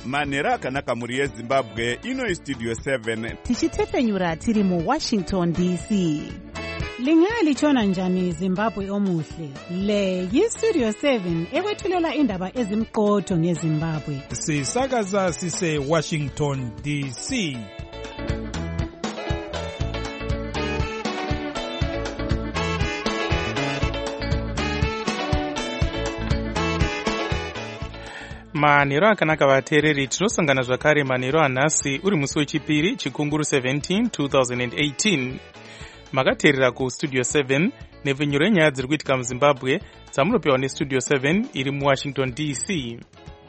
manhero akanaka mhuri yezimbabwe. Ino Studio 7 tichitepfenyura tiri muWashington DC. Lingalitshona njani Zimbabwe omuhle? Le yiStudio 7 ekwethulela indaba ezimqotho ngeZimbabwe. Sisakaza sise Washington DC. Manhero akanaka vateereri, tinosangana zvakare manhero anhasi uri musi wechipiri chikunguru 17 2018. Makateerera kuStudio 7 nepfenyuro yenyaya dziri kuitika muZimbabwe dzamunopiwa neStudio 7 iri muWashington DC.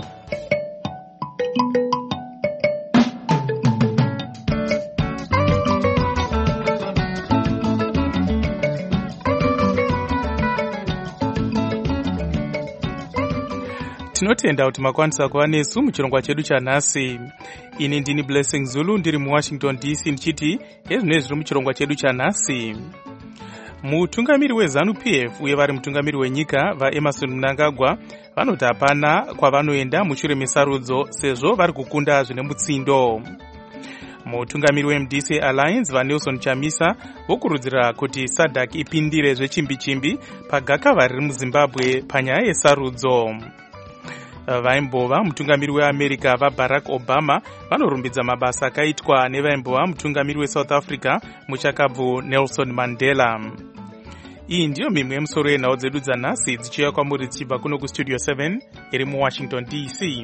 Tinotenda kuti makwanisa kuva nesu muchirongwa chedu chanhasi. Ini ndini Blessing Zulu ndiri muWashington DC ndichiti ezvinezvi zviri muchirongwa chedu chanhasi. Mutungamiri weZANU-PF uye vari mutungamiri wenyika vaEmmerson Mnangagwa vanoti hapana kwavanoenda mushure mesarudzo sezvo vari kukunda zvine mutsindo. Mutungamiri weMDC Alliance vaNelson Chamisa vokurudzira kuti SADC ipindire zvechimbi-chimbi pagakava riri muZimbabwe panyaya yesarudzo. Vaimbova mutungamiri weAmerica vaBarack Obama vanorumbidza mabasa akaitwa nevaimbova mutungamiri weSouth Africa muchakabvu Nelson Mandela. Iyi ndiyo mimwe yemusoro yenhau dzedu dzanhasi dzichiuya kwamuri dzichibva kuno kuStudio 7 iri muWashington DC.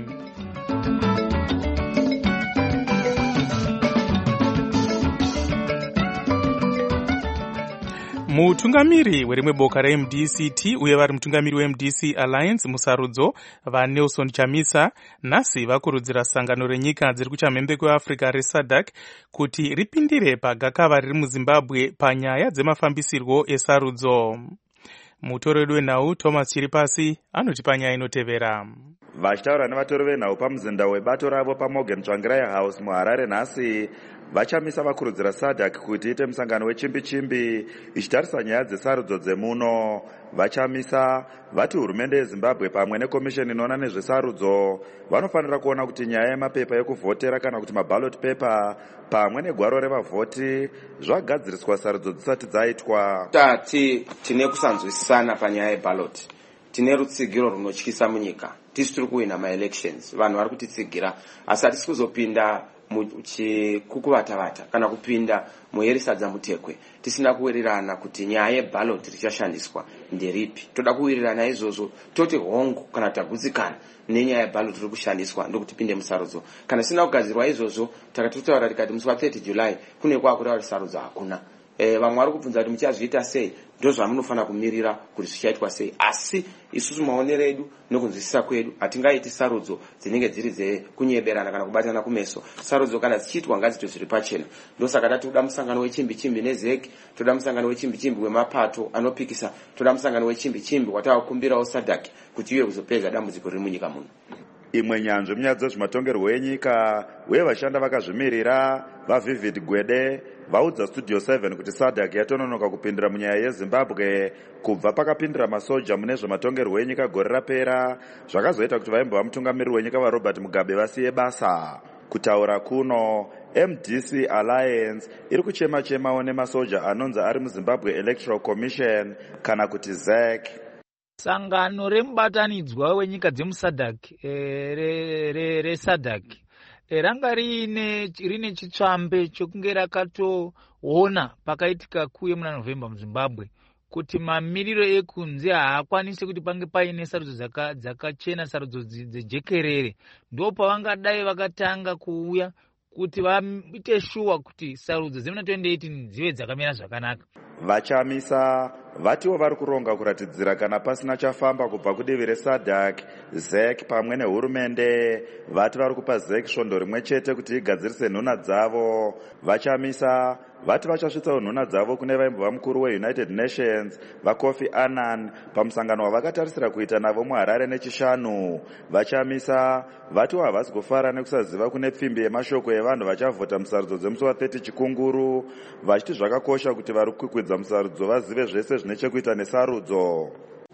Mutungamiri werimwe boka reMDCT uye vari mutungamiri weMDC Alliance musarudzo vaNelson Chamisa nhasi vakurudzira sangano renyika dziri kuchamhembe kweAfrica reSADC kuti ripindire pagakava riri muZimbabwe panyaya dzemafambisirwo esarudzo. Mutori wedu wenhau Thomas Chiripasi anoti panyaya inotevera. Vachitaura nevatori venhau pamuzinda webato ravo paMorgan Tsvangirai House muHarare nhasi, Vachamisa vakurudzira SADC kuti ite musangano wechimbi-chimbi ichitarisa nyaya dzesarudzo dzemuno. Vachamisa vati hurumende yeZimbabwe pamwe nekomisheni inoona nezvesarudzo vanofanira kuona kuti nyaya yemapepa ekuvhotera kana kuti maballot paper pamwe negwaro revavhoti zvagadziriswa sarudzo dzisati dzaitwa. Tine kusanzwisisana panyaya yeballot. Tine rutsigiro runotyisa munyika. Tisi tiri kuwina ma-elections. Vanhu vari kutitsigira. Asi hatisi kuzopinda muchikukuvata-vata kana kupinda muherisadza mutekwe tisina kuwirirana kuti nyaya yeballot richashandiswa nderipi. Toda kuwirirana izvozvo toti hongu kana tagutsikana nenyaya yeballot riri kushandiswa ndokuti pinde musarudzo. Kana sina kugadzirwa izvozvo takatotaura tikati musi wa30 July kune kwakureva sarudzo hakuna. Vamwe vari kubvunza kuti muchazviita sei, ndozvamunofanira kumirira kuti zvichaitwa sei. Asi isusu maonero edu nokunzwisisa kwedu hatingaiti sarudzo dzinenge dziri dzekunyeberana kana kubatana kumeso. Sarudzo kana dzichiitwa ngadzito zviri pachena. Ndosaka tati toda musangano wechimbi-chimbi neZEC, toda musangano wechimbi-chimbi wemapato anopikisa, toda musangano wechimbi-chimbi watavakumbirawo SADC kuti iwe kuzopedza dambudziko riri munyika muno. Imwe nyanzvi munyaya dzezvematongerwo enyika uye vashanda vakazvimirira vaVivid Gwede vaudza Studio 7 kuti SADC yatononoka kupindira munyaya yeZimbabwe kubva pakapindira masoja mune zvematongerwo enyika gore rapera, zvakazoita kuti vaimbova mutungamiri wenyika vaRobert Mugabe vasiye basa. Kutaura kuno, MDC Alliance iri kuchema-chemawo nemasoja anonzi ari muZimbabwe Electoral Commission kana kuti ZEC. Sangano remubatanidzwa wenyika dzemuSADC reSADC ranga rine chitsvambe chokunge rakatoona pakaitika kuye muna November muZimbabwe kuti mamiriro ekunze haakwanisi kuti pange paine sarudzo dzakachena, sarudzo dzejekerere. Ndo pavangadai vakatanga kuuya kuti vaite shuwa kuti sarudzo dze2018 dzive dzakamira zvakanaka. Vachamisa vatiwo vari kuronga kuratidzira kana pasina chafamba kubva kudivi reSADC, ZEC pamwe nehurumende. Vati vari kupa ZEC svondo rimwe chete kuti igadzirise nhuna dzavo. Vachamisa vati vachasvitsawo nhuna dzavo kune vaimbova mukuru weUnited Nations vaKofi Annan pamusangano wavakatarisira kuita navo muHarare nechishanu. Vachamisa vatiwo havasi kufara nekusaziva kune pfimbi yemashoko evanhu vachavhota musarudzo dzemusi wa30 chikunguru, vachiti zvakakosha kuti vari kukwidza musarudzo vazive zvese zvine chekuita nesarudzo.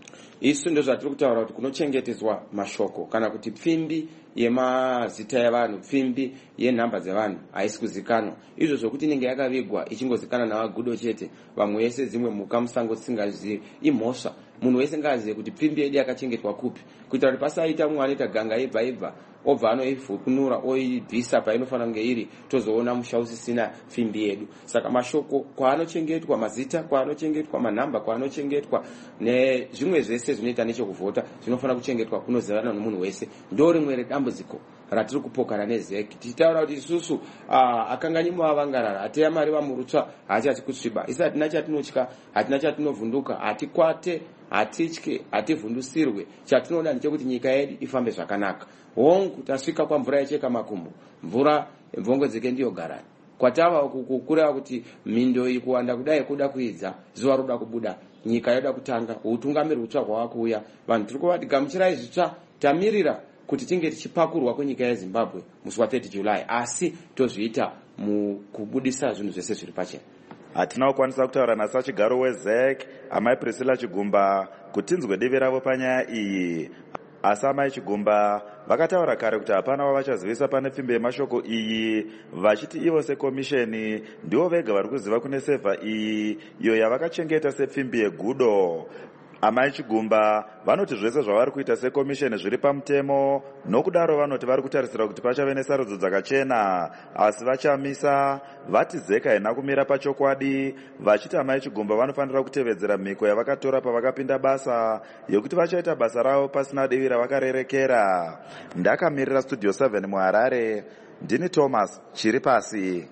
isu ndozvatiri kutaura kuti kunochengetedzwa mashoko kana kuti pfimbi yemazita evanhu, pfimbi yenhamba dzevanhu haisi kuzikanwa. Izvo zvokuti inenge yakavigwa ichingozikanwa navagudo chete, vamwe vese dzimwe mhuka musango tisingazivi, imhosva. Munhu wese ngaazive kuti pfimbi yedu yakachengetwa kupi, kuitira kuti pasaita mumwe anoita ganga ibva obva anoivhukunura oibvisa painofanira kunge iri, tozoona musha usisina pfimbi yedu. Saka mashoko kwaanochengetwa, mazita kwaanochengetwa, manhamba kwaanochengetwa, nezvimwe zvese zvinoita nechekuvhota zvinofanira kuchengetwa kunozivanwa nemunhu wese. Ndo rimwe redambudziko ratiri kupokana nezeki. Tichitaura kuti isusu akanganyi muvavangarara, hateya mari vamurutsva, haachati kusviba. Isi hatina chatinotya, hatina chatinovhunduka, hatikwate, hatitye, hativhundusirwe. Chatinoda ndechekuti nyika yedu ifambe zvakanaka. Hongu tasvika kwamvura yecheka makumbo, mvura mvongo dzeke ndiyo garani. Kwatava kukureva kuti mindo iyi kuwanda kudai kuda kuidza, zuva roda kubuda, nyika yoda kutanga, utungamiri hutsva hwavakuuya. Vanhu tiri kuvati gamuchirai zvitsva, tamirira kuti tinge tichipakurwa kwenyika yeZimbabwe musi wa30 July, asi tozviita mukubudisa zvinhu zvese zviri pachena. Hatina kukwanisa kutaura nasachigaro weZEC amai Priscilla Chigumba kuti tinzwe divi ravo panyaya iyi. Asi amai Chigumba vakataura kare kuti hapana wavachazivisa pane pfimbi yemashoko iyi, vachiti ivo sekomisheni ndivo vega vari kuziva kune sevha iyi, iyo yavakachengeta sepfimbi yegudo. Amai Chigumba vanoti zvese zvavari kuita sekomisheni zviri pamutemo, nokudaro vanoti vari kutarisira kuti pachave nesarudzo dzakachena, asi vachamisa vati ZEC haina kumira pachokwadi, vachiti amai Chigumba vanofanira kutevedzera mhiko yavakatora pavakapinda basa yekuti vachaita basa ravo pasina divi ravakarerekera. Ndakamirira Studio 7 muHarare, ndini Thomas Chiripasi.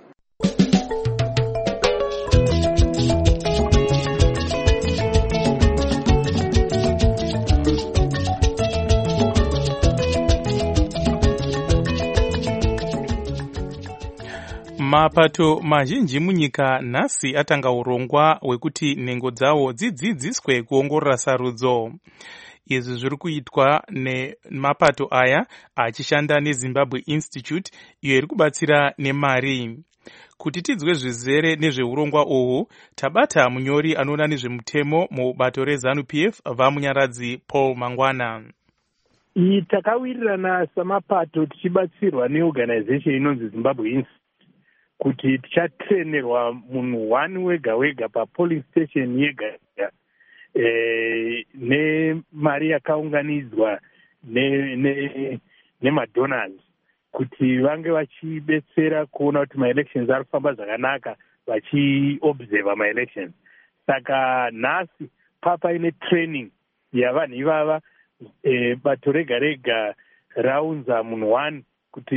Mapato mazhinji munyika nhasi atanga urongwa hwekuti nhengo dzawo dzidzidziswe kuongorora sarudzo. Izvi zviri kuitwa nemapato aya achishanda neZimbabwe Institute, iyo iri kubatsira nemari. Kuti tidzwe zvizere nezveurongwa uhwu, tabata munyori anoona nezvemutemo mubato reZANU-PF vamunyaradzi Paul Mangwana. Takawirirana samapato tichibatsirwa neorganization inonzi Zimbabwe Institute kuti tichatrenerwa munhu 1 wega wega papolice station yega nemari yakaunganidzwa nemadonors kuti vange vachibetsera kuona kuti maelections ari kufamba zvakanaka, vachiobserva maelections. Saka nhasi paine training yavanhu ivava, bato rega rega raunza munhu 1 kuti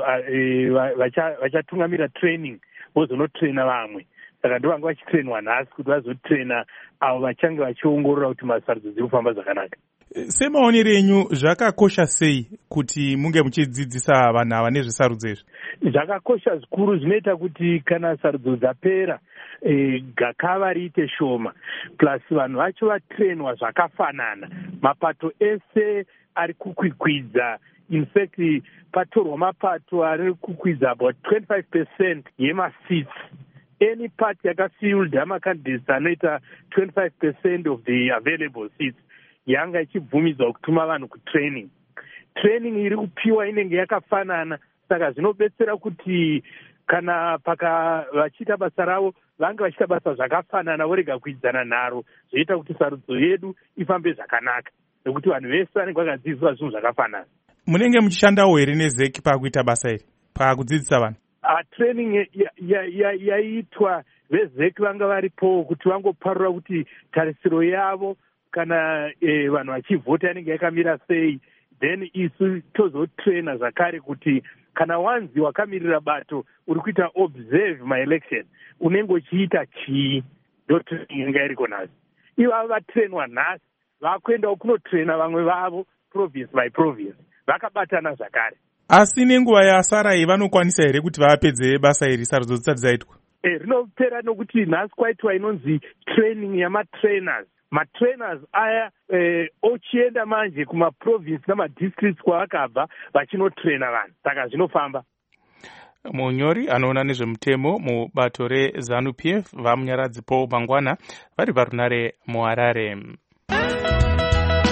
vachatungamira training vozonotraina vamwe. Saka ndovanga vachitrainwa nhasi kuti vazotraina avo vachange vachiongorora kuti masarudzo dziri kufamba zvakanaka. Semaonero enyu zvakakosha sei kuti munge muchidzidzisa vanhu ava nezvesarudzo izvi? Zvakakosha zvikuru, zvinoita kuti kana sarudzo dzapera gakava riite shoma, plus vanhu vacho vatrainwa zvakafanana, mapato ese ari kukwikwidza. In fact, patorwa mapato ari kukwidza about 25% yemaseats. Any party yakafilled amacandidates anoita 25% of the available seats yanga ichibvumidzwa kutuma vanhu kutraining. Training iri kupiwa inenge yakafanana, saka zvinobetsera kuti kana vachiita basa ravo vange vachiita basa zvakafanana, vorega kuidzana nharo, zvoita kuti sarudzo yedu ifambe zvakanaka, nekuti vanhu vese vanenge vakadzidziswa zvinhu zvakafanana. Munenge muchishandawo here neZEC pakuita basa iri, pakudzidzisa vanhu? Training yaitwa veZEC vanga varipo kuti vangoparura kuti tarisiro yavo kana vanhu vachivhota yanenge yakamira sei, then isu tozotraina zvakare kuti kana wanzi wakamirira bato uri kuita observe maelection unenge uchiita chii, ndo training inga iriko nhasi. Ivavo vatrainwa nhasi vakuendawo kunotraina vamwe vavo province by province, vakabatana zvakare. Asi nenguva yasara iyi vanokwanisa here kuti vapedze basa iri sarudzo dzisati dzaitwa? Rinopera nokuti nhasi kwaitwa inonzi training yamatrainers. Matrainers aya ochienda manje kumaprovince namadistricts kwavakabva vachinotraina vanhu, saka zvinofamba. Munyori anoona nezvemutemo mubato reZANU-PF vamunyaradzi Paul Mangwana vari parunare muHarare.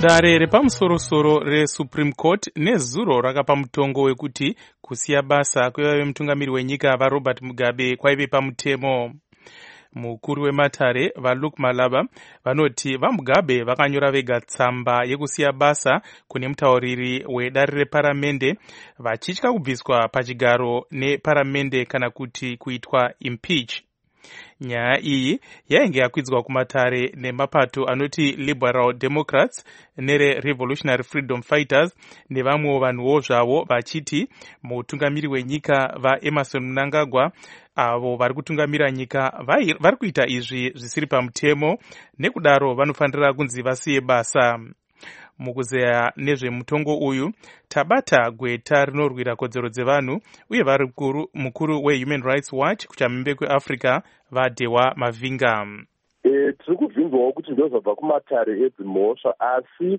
Dare repamusoro-soro reSupreme Court nezuro rakapa mutongo wekuti kusiya basa kwevave mutungamiri wenyika vaRobert Mugabe kwaive pamutemo. Mukuru wematare vaLuke Malaba vanoti vaMugabe vakanyora vega tsamba yekusiya basa kune mutauriri wedare reparamende vachitya kubviswa pachigaro neparamende kana kuti kuitwa impeach. Nyaya iyi yainge yakwidzwa kumatare nemapato anoti Liberal Democrats neRevolutionary Freedom Fighters nevamwewo vanhuwo zvavo vachiti mutungamiri wenyika vaEmerson Mnangagwa avo vari kutungamira nyika vari kuita izvi zvisiri pamutemo, nekudaro vanofanira kunzi vasiye basa. Mukuzeya nezvemutongo uyu tabata gweta rinorwira kodzero dzevanhu uye vari mukuru weHuman Rights Watch kuchamhembe kweAfrica vaDewa Mavinga. Tiri kubvunzwawo kuti ndozvabva kumatare edzimhosva asi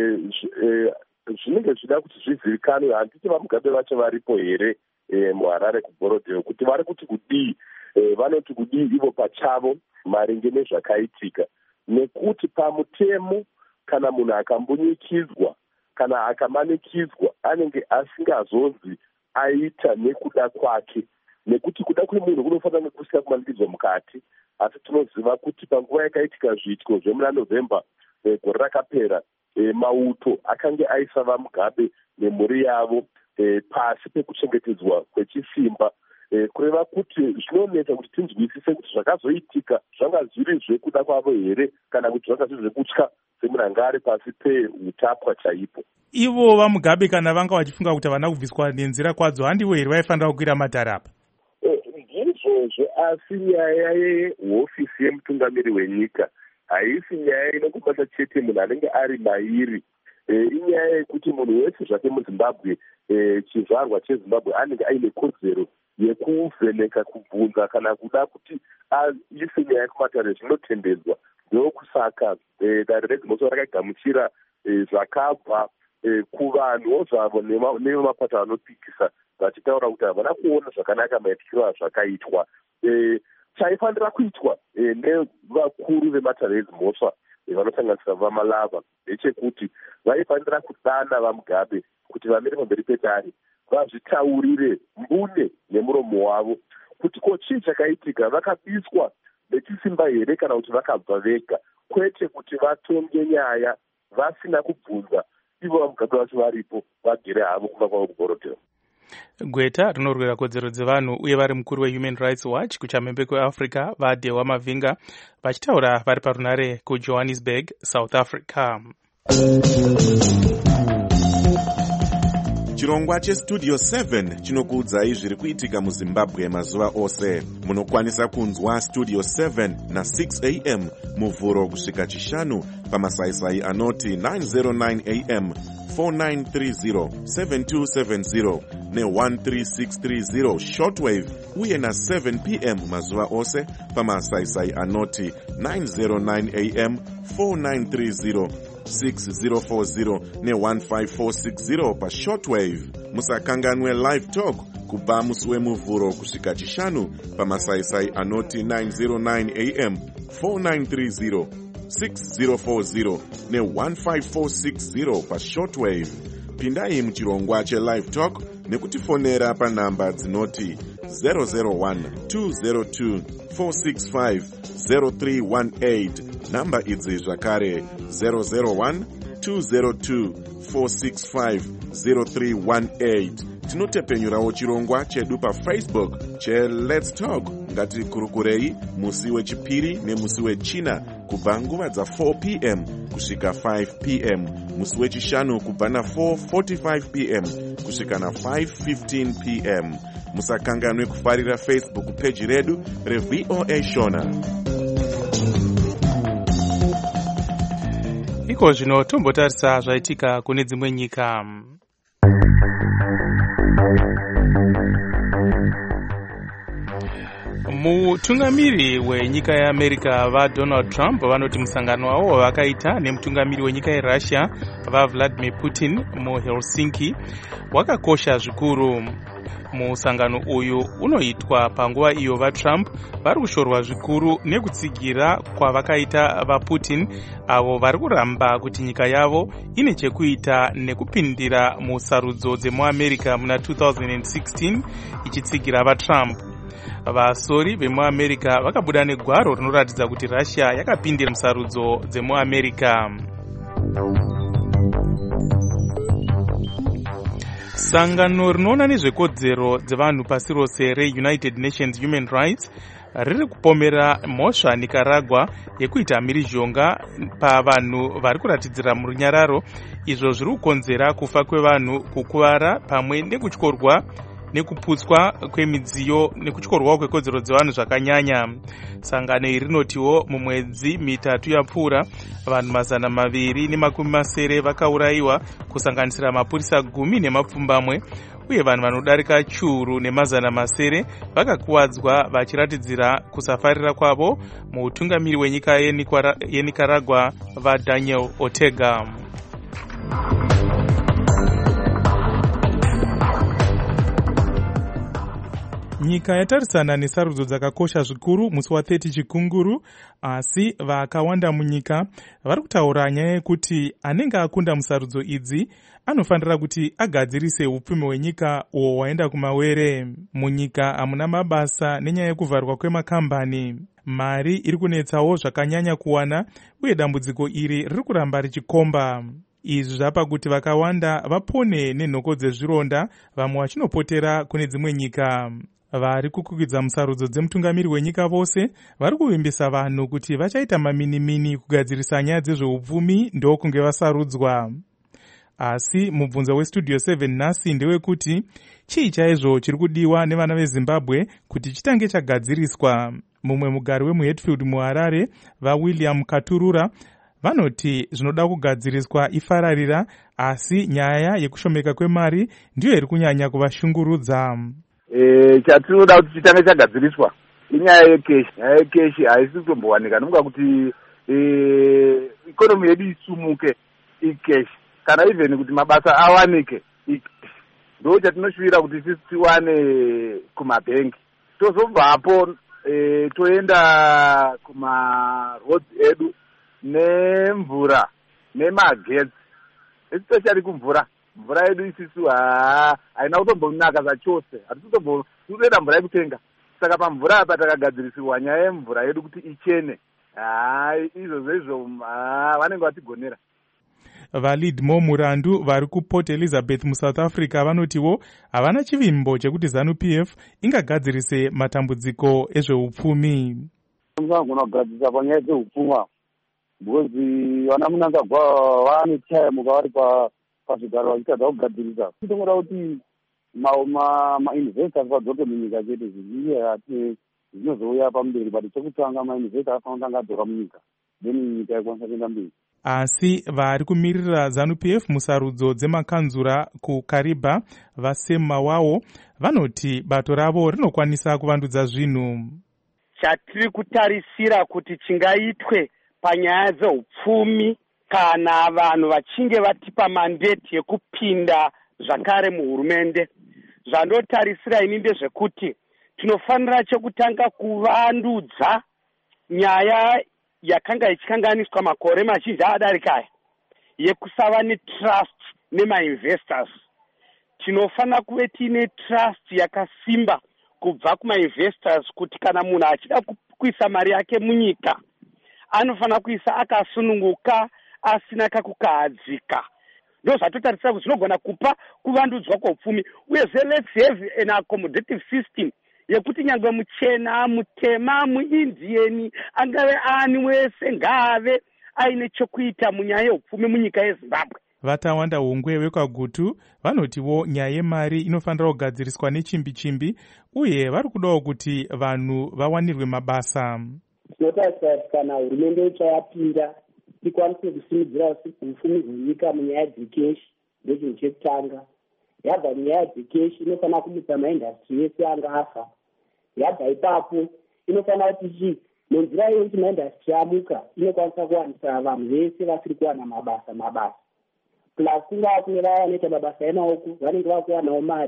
zvinenge zvida kuti zvizivikanwe handiti vaMugabe vacho varipo here muHarare kuBorodeo kuti vari kuti kudii, vanoti kudii ivo pachavo maringe nezvakaitika, nekuti pamutemo kana munhu akambunyikidzwa kana akamanikidzwa anenge asingazonzi aita nekuda kwake, nekuti kuda kwemunhu kunofanira kusina kumanikidzwa mukati. Asi tinoziva kuti panguva yakaitika zviitiko zvemuna November gore rakapera, mauto akange aisa vaMugabe nemhuri yavo pasi pekuchengetedzwa kwechisimba, kureva kuti zvinonetsa kuti tinzwisise kuti zvakazoitika zvanga zviri zvekuda kwavo here kana kuti zvanga zviri zvekutya semunhu anga ari pasi peutapwa chaipo. Ivo vaMugabe kana vanga vachifunga kuti havana kubviswa nenzira kwadzo, handivo here vaifanira kukwira matare apa? Ndizvozvo, asi nyaya yehofisi yemutungamiri wenyika haisi nyaya inongobata chete munhu anenge ari mairi. Inyaya yekuti munhu wese zvake muZimbabwe, chizvarwa cheZimbabwe anenge aine kodzero yekuvheneka, kubvunza kana kuda kuti aise nyaya kumatare zvinotendedzwa. Ndokusaka dare redzimhosva rakagamuchira zvakabva kuvanhuwo zvavo nevemapato anopikisa vachitaura kuti havana kuona zvakanaka maitikiro azvakaitwa. Chaifanira kuitwa nevakuru vematare edzimhosva vanosanganisira vaMalava ndechekuti vaifanira kudana vaMugabe kuti vamire pamberi pedare vazvitaurire mbune nemuromo wavo kuti ko chii chakaitika, vakabiswa nechisimba here kana kuti vakabva vega, kwete kuti vatonge nyaya vasina kubvunza ivo vaMugabe vacho varipo vagere havo kumba kwavo kuBorodeo. Gweta rinorwira kodzero dzevanhu uye vari mukuru weHuman Rights Watch kuchamhembe kweAfrica vaDewa Mavinga vachitaura vari parunare kuJohannesburg, South Africa. Chirongwa cheStudio 7 chinokuudzai zviri kuitika muZimbabwe mazuva ose. Munokwanisa kunzwa Studio 7 na 6 am muvhuro kusvika chishanu pamasaisai anoti 909 am 4930 7270 ne13630 shortwave uye na 7 pm mazuva ose pamasaisai anoti 909 am 4930 6040 ne15460 pashortwave. Musakanganwe live talk kubva musi wemuvhuro kusvika chishanu pamasaisai anoti 909 am 4930 6040 ne15460 pashortwave. Pindai muchirongwa chelive talk nekutifonera panhamba dzinoti 001 202 465 0318. Namba idzi zvakare 001 202 465 0318. Tinotepenyurawo chirongwa chedu paFacebook cheLet's Talk. Ngatikurukurei musi wechipiri nemusi wechina kubva nguva dza4 pm kusvika 5 pm, musi wechishanu kubva na4:45 pm kusvika na5:15 pm. Musakanganwe kufarira Facebook page redu reVOA Shona. Iko zvino tombotarisa zvaitika kune dzimwe nyika. Mutungamiri wenyika yeAmerica vaDonald Trump vanoti musangano wavo wavakaita nemutungamiri wenyika yeRussia vaVladimir Putin muHelsinki wakakosha zvikuru. Musangano uyu unoitwa panguva iyo vaTrump vari kushorwa zvikuru nekutsigira kwavakaita vaPutin avo vari kuramba kuti nyika yavo ine chekuita nekupindira musarudzo dzemuamerica muna 2016 ichitsigira vaTrump. Vasori vemuamerica vakabuda negwaro rinoratidza kuti Russia yakapindira musarudzo dzemuamerica. Sangano rinoona nezvekodzero dzevanhu pasi rose reUnited Nations Human Rights riri kupomera mhosva Nicaragua yekuita mhirizhonga pavanhu vari kuratidzira murunyararo, izvo zviri kukonzera kufa kwevanhu, kukuvara pamwe nekutyorwa nekuputswa kwemidziyo nekutyorwawo kwekodzero dzevanhu zvakanyanya. Sangano iri rinotiwo mumwedzi mitatu yapfuura vanhu 270 vakaurayiwa kusanganisira mapurisa 10 nemapfumbamwe, uye vanhu vanodarika chiuru ne200 vakakuwadzwa vachiratidzira kusafarira kwavo muutungamiri wenyika yeNicaragua vaDaniel Ortega. Nyika yatarisana nesarudzo dzakakosha zvikuru musi wa30 Chikunguru, asi vakawanda munyika vari kutaura nyaya yekuti anenge akunda musarudzo idzi anofanira kuti agadzirise upfumi hwenyika uwo waenda kumawere. Munyika hamuna mabasa nenyaya yekuvharwa kwemakambani. Mari iri kunetsawo zvakanyanya kuwana, uye dambudziko iri riri kuramba richikomba. Izvi zvapa kuti vakawanda vapone nenhoko dzezvironda, vamwe vachinopotera kune dzimwe nyika. Vari kukwikwidzwa musarudzo dzemutungamiri wenyika vose vari kuvimbisa vanhu kuti vachaita maminimini kugadzirisa nyaya dzezveupfumi ndokunge vasarudzwa. Asi mubvunzo weStudio 7 nhasi ndewekuti chii chaizvo chiri kudiwa nevana veZimbabwe kuti chitange chagadziriswa. Mumwe mugari wemuHatfield muHarare, vaWilliam Katurura, vanoti zvinoda kugadziriswa ifararira, asi nyaya yekushomeka kwemari ndiyo iri kunyanya kuvashungurudza. Chatinoda kuti chitange chagadziriswa inyaya yekeshi. Nyaya yekeshi haisi kutombowanika, nokuda kuti ikonomi yedu isumuke ikeshi, kana even kuti mabasa awanike ikeshi. Ndo chatinoshuvira kuti sisi tiwane kumabhengi. Tozobvapo toenda kumaroads edu nemvura nemagetsi, especially kumvura. Mvura yedu isisu haina kutombonaka zvachose, hatitoenda mvura yekutenga. Saka pamvura apa takagadzirisiwa nyaya yemvura yedu kuti ichene. Izvo vanenge vatigonera. VaLeadmo Murandu vari kuPort Elizabeth muSouth Africa vanotiwo havana chivimbo chekuti ZANU-PF ingagadzirise matambudziko ezveupfumi. Musangona kugadzirisa panyaya dzeupfuma, because vana Mnangagwa vane time kavari pazvigaro vachitadza kugadzirisa. Tinoda kuti ma-investors vadzoke munyika chete, zviziye zvinozouya pamberi, but chekutanga ma-investors afanira kutanga adzoka munyika, then nyika ikwanisa kuenda mberi. Asi vari kumirira ZANU-PF musarudzo dzemakanzura kuKariba, Vasema wawo, vanoti bato ravo rinokwanisa kuvandudza zvinhu. Chatiri kutarisira kuti chingaitwe panyaya dzeupfumi kana vanhu vachinge vatipa mandate yekupinda zvakare muhurumende, zvandotarisira ini ndezvekuti tinofanira chekutanga kuvandudza nyaya yakanga ichikanganiswa makore mazhinji adarikaya yekusava netrust nemainvestors. Tinofanira kuve tiine trust yakasimba kubva kumainvestors kuti kana munhu achida kuisa mari yake munyika anofanira kuisa akasununguka asina kakukahadzika. Ndo zvatotarisira kuti zvinogona kupa kuvandudzwa kwopfumi, uyezve let's have an accommodative system yekuti nyangwe muchena, mutema, muindieni, angave ani wese ngaave aine chokuita munyaya yeupfumi munyika yeZimbabwe. Vatawanda Hungwe vekwaGutu vanotiwo nyaya yemari inofanira kugadziriswa nechimbi-chimbi, uye vari kudawo kuti vanhu vawanirwe mabasa. Tinotarisira kuti kana hurumende ichayapinda ikwanise kusimudzira upfumi hwenyika munyaya yedzekeshi, ndochinhu chekutanga. Yabva nyaya yedzekeshi inofanira kumutsa maindastri ese anga afa. Yabva ipapo inofanira kuti nenzira yekuti maindastri amuka inokwanisa kuwanisa vanhu vese vasiri kuwana mabasa. Plus kungaa kune vaya vanoita mabasa emaoko vanenge vakuwanawo mari,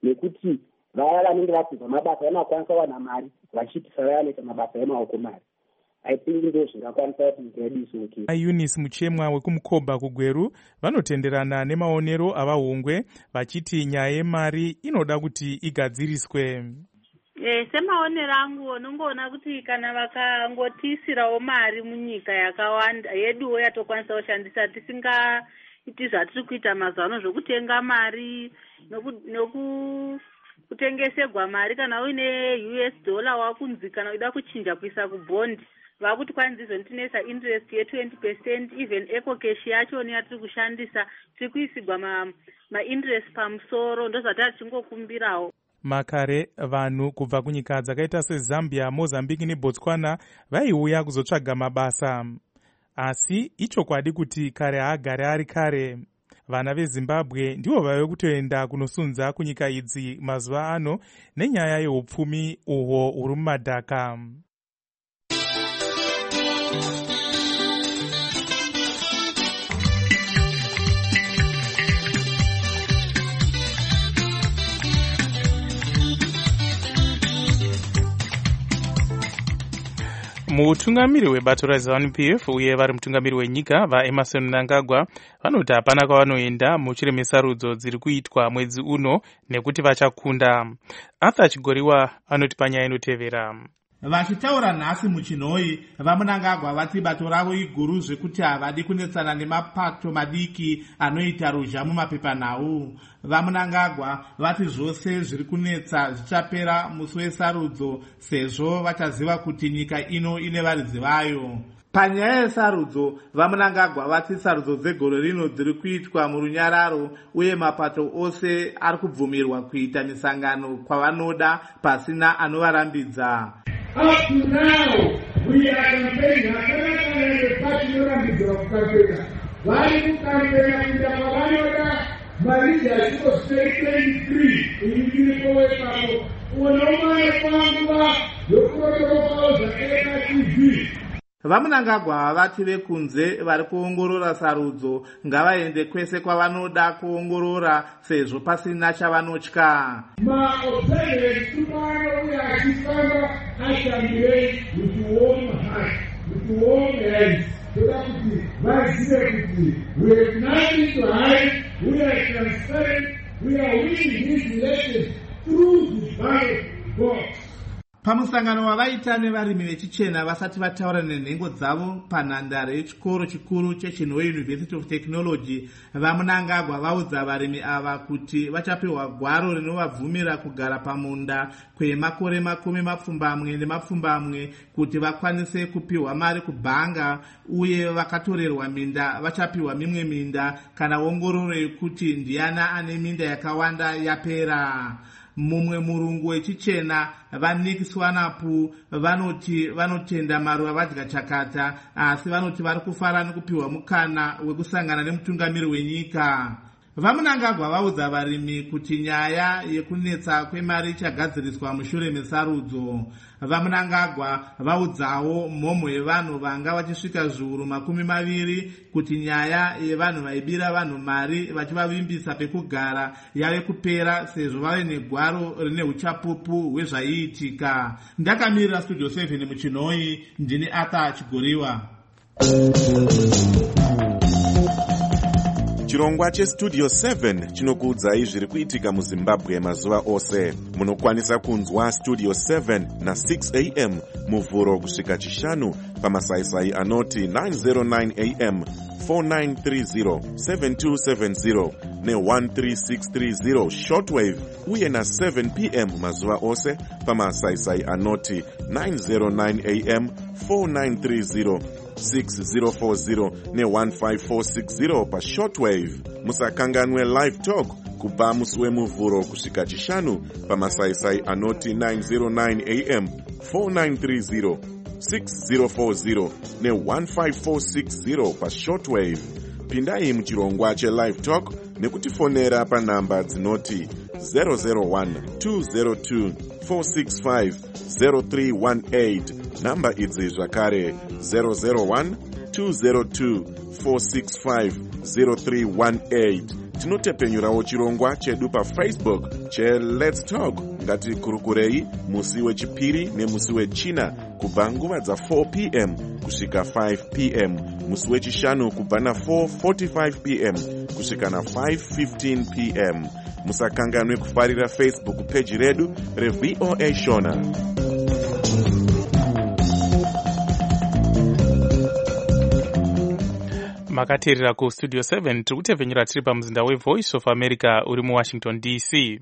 nekuti vaya vanenge vapedza mabasa vanokwanisa kuwana mari vachiitisa vaya vanoita mabasa emaoko mari. I think ndo zvingakwanisa kuti nyika yedu isimuke. Eunice Muchemwa wekumukobha kuGweru vanotenderana nemaonero avahungwe vachiti nyaya yemari inoda kuti igadziriswe. Semaonero angu unongoona kuti kana vakangotiisirawo mari munyika yakawanda yeduwo yatokwanisa kushandisa tisingaiti zvatiri kuita mazuva ano zvokutenga mari nokutengesegwa mari kana uine US dollar wakunzi kana uida kuchinja kuisa kubhondi vakuti kwanzi izonitinesa interest ye20%, even eco cash yacho yatiri kushandisa tiri kuisigwa ma-interest pamusoro, ndozvatari chingokumbirawo. Makare vanhu kubva kunyika dzakaita seZambia, Mozambique neBotswana vaiuya kuzotsvaga mabasa. Asi ichokwadi kuti kare haagare ari kare. Vana veZimbabwe ndivo vave kutoenda kunosunza kunyika idzi mazuva ano nenyaya yeupfumi uhwo huri mumadhaka. Mutungamiri webato raZANU-PF uye vari mutungamiri wenyika vaEmerson Mnangagwa vanoti hapana kwavanoenda muchiremesa rudzo dziri kuitwa mwedzi uno nekuti vachakunda. Arthur Chigoriwa anoti panyaya inotevera. Vachitaura nhasi muchinhoi, vaMnangagwa vati bato ravo iguru zvekuti havadi kunetsana nemapato madiki anoita ruzha mumapepanhau. VaMnangagwa vati zvose zviri kunetsa zvichapera musi wesarudzo sezvo vachaziva kuti nyika ino ine varidzi vayo. Panyaya yesarudzo, vaMnangagwa vati sarudzo dzegore rino dziri kuitwa murunyararo uye mapato ose ari kubvumirwa kuita misangano kwavanoda pasina anovarambidza. Up to now, we are campaigning. Hakanaka party yorambidzwa kukampenya. Vari kukampenya kuita kwavanoda mari dzasingosvei 23 iningiriko wepapo. Unomare panguva yokurotorokawo zvakaita TV. VaMnangagwa vati vekunze vari kuongorora sarudzo ngavaende kwese kwavanoda kuongorora sezvo pasina chavanotya. Maobservers tomorrow we are chifamba ashambirei with warm heart, with warm hands. Toda kuti vazive kuti we have nothing to hide, we are transparent, we are winning these elections through the ballot box. Pamusangano wavaita nevarimi vechichena vasati vataura nenhengo dzavo panhandare yechikoro chikuru cheChinhoi University of Technology, vaMnangagwa vaudza varimi ava kuti vachapiwa gwaro rinovabvumira kugara pamunda kwemakore 20 kuti vakwanise kupiwa mari kubhanga, uye vakatorerwa minda vachapiwa mimwe minda kana ongororo yekuti ndiana ane minda yakawanda yapera. Mumwe murungu wechichena vaNick Swanapu vanoti vanotenda maruva vadya chakata, asi vanoti vari kufara nekupiwa mukana wekusangana nemutungamiri wenyika. VaMnangagwa vaudza varimi kuti nyaya yekunetsa kwemari ichagadziriswa mushure mesarudzo. VaMnangagwa vaudzawo mhomho yevanhu vanga vachisvika zviuru 20 kuti nyaya yevanhu vaibira vanhu mari vachivavimbisa pekugara yave kupera sezvo vave negwaro rine uchapupu hwezvaiitika. Ndakamirira Studio 7 muChinhoi, ndini Arthur Chigoriwa. Chirongwa cheStudio 7 chinokuudzai zviri kuitika muZimbabwe mazuva ose. Munokwanisa kunzwa Studio 7 na 6 am muvhuro kusvika chishanu pamasaisai anoti 909 am, 4930, 7270 ne13630 shortwave, uye na 7 pm mazuva ose pamasaisai anoti 909 am, 4930, 6040 ne15460 pa shortwave. Musakanganwe live talk kubva musi wemuvhuro kusvika chishanu pamasaisai anoti 909 am, 4930, 6040 ne15460 pa shortwave. Pindai muchirongwa chelive talk nekutifonera panhamba dzinoti 001 202 465 0318. Namba idzi zvakare 001 202 465 0318 tinotepenyurawo chirongwa chedu paFacebook cheLet's Talk. Ngatikurukurei musi wechipiri nemusi wechina kubva nguva dza4 p.m. kusvika 5 p.m. musi wechishanu kubva na4:45 p.m. kusvika na5:15 p.m. musakanganwe kufarira Facebook page redu reVOA Shona. Makateerera ku Studio 7 tiri kutevhenyura tiri pamuzinda weVoice of America uri muWashington DC.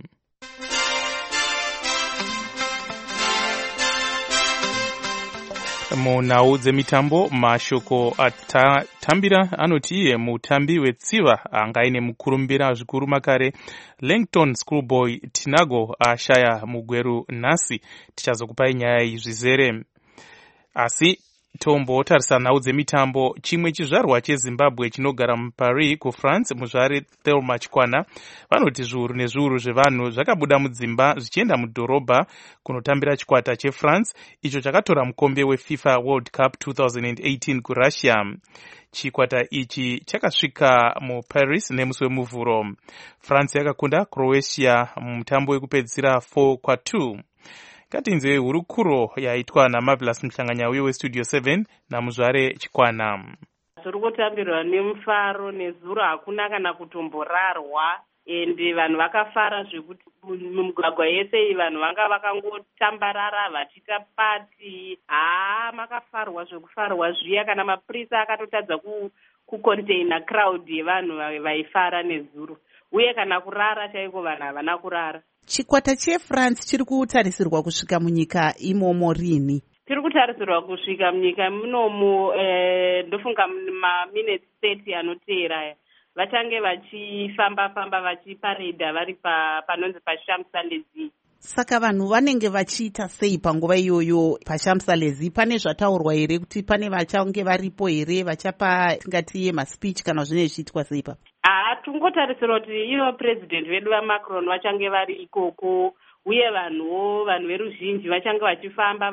Munhau dzemitambo mashoko atatambira anoti iye mutambi wetsiva angaine mukurumbira zvikuru makare Langton Schoolboy Tinago ashaya mugweru nhasi. Tichazokupai nyaya izvizere. Asi tombotarisa nhau dzemitambo. Chimwe chizvarwa cheZimbabwe chinogara muParis kuFrance, muzvare Thelma Chikwana vanoti zviuru nezviuru zvevanhu zvakabuda mudzimba zvichienda mudhorobha kunotambira chikwata cheFrance icho chakatora mukombe weFIFA World Cup 2018 kuRussia. Chikwata ichi chakasvika muParis nemusi wemuvhuro. France yakakunda Croatia mumutambo wekupedzisira 4-2. Katinzwe hurukuro yaitwa naMarvelous Mhlanganyauye weStudio 7 namuzvare Chikwana. Tiri kutambirwa nemufaro nezuro, hakuna kana kutomborarwa, ende vanhu vakafara zvekuti mumugwagwa yese vanhu vanga vakangotambarara vachiita pati. Makafarwa zvekufarwa zviya, kana mapurisa akatotadza kucontaina crowd yevanhu vaifara nezuro, uye kana kurara chaiko vanhu havana kurara. Chikwata cheFrance chiri kutarisirwa kusvika munyika imomo rini? Tiri kutarisirwa kusvika munyika munomu ndofunga maminutes 30 anoteera vachange vachifamba vachiparedha vari panonzi paShamps-Élysées. Saka vanhu vanenge vachiita sei panguva iyoyo paShamps-Élysées? Pane zvataurwa here kuti pane vachange varipo here vachapa tingati maspeech kana zvine zvichiitwa seipa? Tungotarisira kuti ivo president vedu vaMacron vachange vari ikoko, uye vanhu veruzhinji vachange vachifamba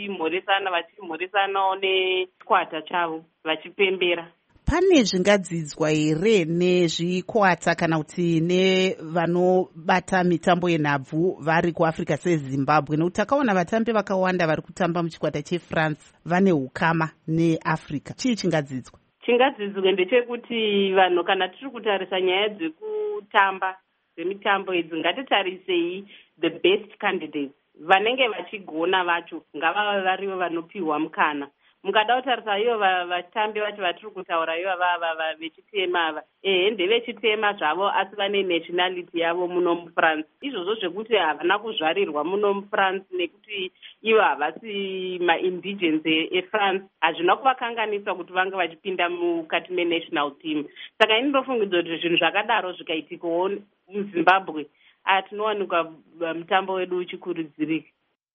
vachimhoresanawo nechikwata chavo vachipembera. Pane zvingadzidzwa here nezvikwata kana kuti nevanobata mitambo yenhabvu vari kuAfrica seZimbabwe? Nekuti takaona vatambi vakawanda vari kutamba muchikwata cheFrance vane ukama neAfrica. Chii chingadzidzwa? Chingadzidzwa ndechekuti vanhu kana tiri kutarisa nyaya dzekutamba dzemitambo idzi, ngatitarisei the best candidates, vanenge vachigona vacho ngavava varivo vanopiwa mukana. Mukada kutarisa ivo vatambi vacho vatiri kutaura ivo vava vechitema ava, ndevechitema zvavo asi vane nationality yavo muno muFrance. Izvozvo zvekuti havana kuzvarirwa muno muFrance nekuti ivo havasi ma-indigens eFrance hazvina kuvakanganisa kuti vange vachipinda mukati menational team. Saka ini ndofungidza kuti zvinhu zvakadaro zvikaitikawo muZimbabwe tinowanikwa mutambo wedu uchikurudzirika.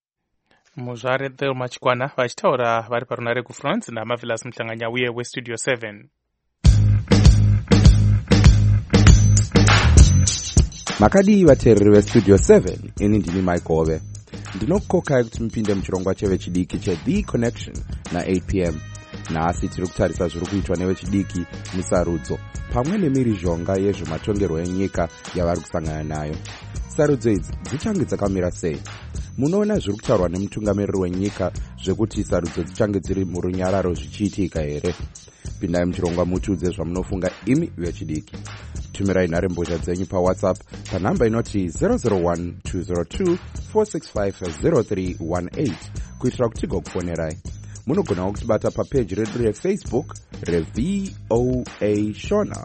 Muzvare Thelma Chikwana vachitaura vari parunare kuFrance naMarvelous Mhlanganyauye weStudio 7. Makadii vateereri veStudio 7, ini ndini Mike Ove. Ndinokukokai kuti mupinde muchirongwa chevechidiki cheThe Connection na8 p.m. Nhasi tiri kutarisa zviri kuitwa nevechidiki musarudzo pamwe nemirizhonga yezvematongerwo enyika yavari kusangana nayo. Sarudzo idzi dzichange dzakamira sei? Munoona zviri kutaurwa nemutungamiriri wenyika zvekuti sarudzo dzichange dziri murunyararo zvichiitika here? Pindai muchirongwa mutiudze zvamunofunga imi vechidiki. Tumirai nharembozha dzenyu paWhatsApp panhamba inoti 001-202-465-0318 kuitira kuti tigokufonerai. Munogonawo kutibata papeji redu reFacebook reVOA Shona.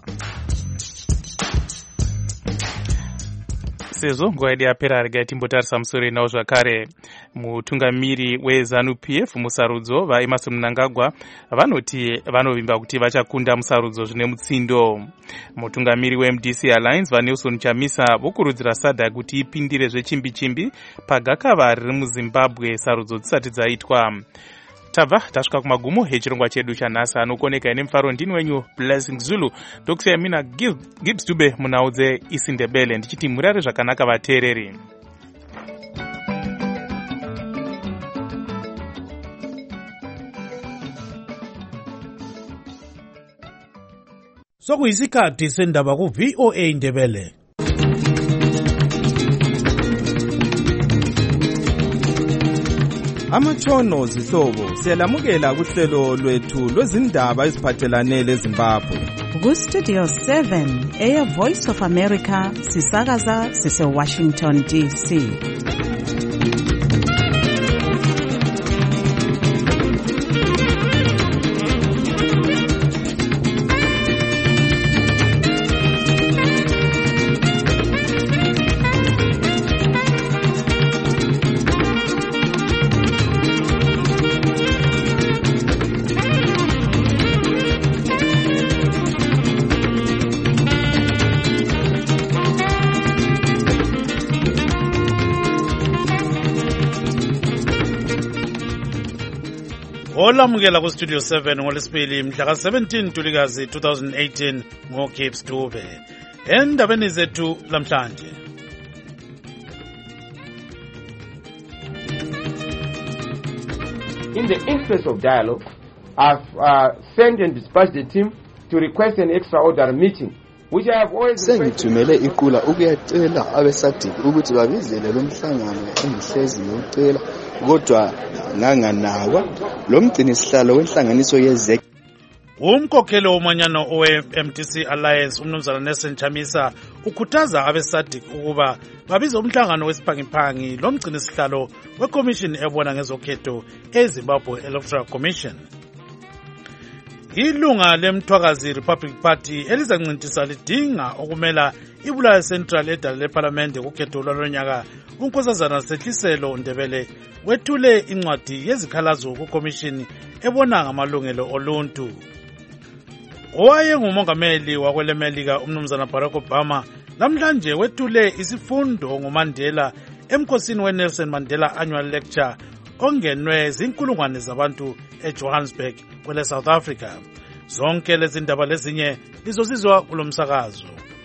Sezvo nguva yedu yapera regai timbotarisa musoro inawo zvakare. Mutungamiri weZANU-PF musarudzo vaEmmerson Mnangagwa vanoti vanovimba kuti vachakunda musarudzo zvine mutsindo. Mutungamiri weMDC Alliance vaNelson Chamisa vokurudzira SADC kuti ipindire zvechimbi-chimbi pagakava riri muZimbabwe sarudzo dzisati dzaitwa. Tabva tasvika kumagumo echirongwa chedu chanhasi. Anokoneka ine mufaro ndini wenyu Blessing Zulu. Ndokusiyai mina Gibbs Dube munhau dzeIsindebele ndichiti murare zvakanaka vateereri. sokuyisikhathi sendaba ku-VOA Indebele. Amatshono zihlobo siyalamukela kuhlelo lwethu lwezindaba eziphathelane leZimbabwe. Ku-Studio 7 Air Voice of America sisakaza sise-Washington DC. Olamukela ku Studio 7 ngolesibili mhla ka-17 Ntulikazi 2018 ngo-Cape Stube. Endabeni zethu lamhlanje. In the interest of dialogue, I've sent and dispatched the team to request an extraordinary meeting, which I have always sengithumele iqula ukuyacela abesadiki ukuthi babizele lo mhlangano engihlezi ngicela kodwa nganganakwa lo mgcini sihlalo wenhlanganiso yezek. Umkhokheli womanyano owe-MTC Alliance umnumzana Nelson Chamisa ukhuthaza abesadiki ukuba babize umhlangano wesiphangiphangi lo mgcini sihlalo weCommission ebona ngezokhetho eZimbabwe Electoral Commission. Ilunga lemthwakazi Republic Party elizancintisa lidinga okumela ibulala Central edala leParliament kukhetho lwalonyaka. uNkosazana Sehliselo Ndebele wethule incwadi yezikhalazo kuCommission ebona ngamalungelo oluntu. Owayengumongameli wakwelemelika umnumzana Barack Obama namhlanje wethule isifundo ngoMandela emkhosini weNelson Mandela Annual Lecture ongenwe zinkulungwane zabantu eJohannesburg kwele South Africa. Zonke lezi ndaba lezinye lizosizwa kulomsakazo.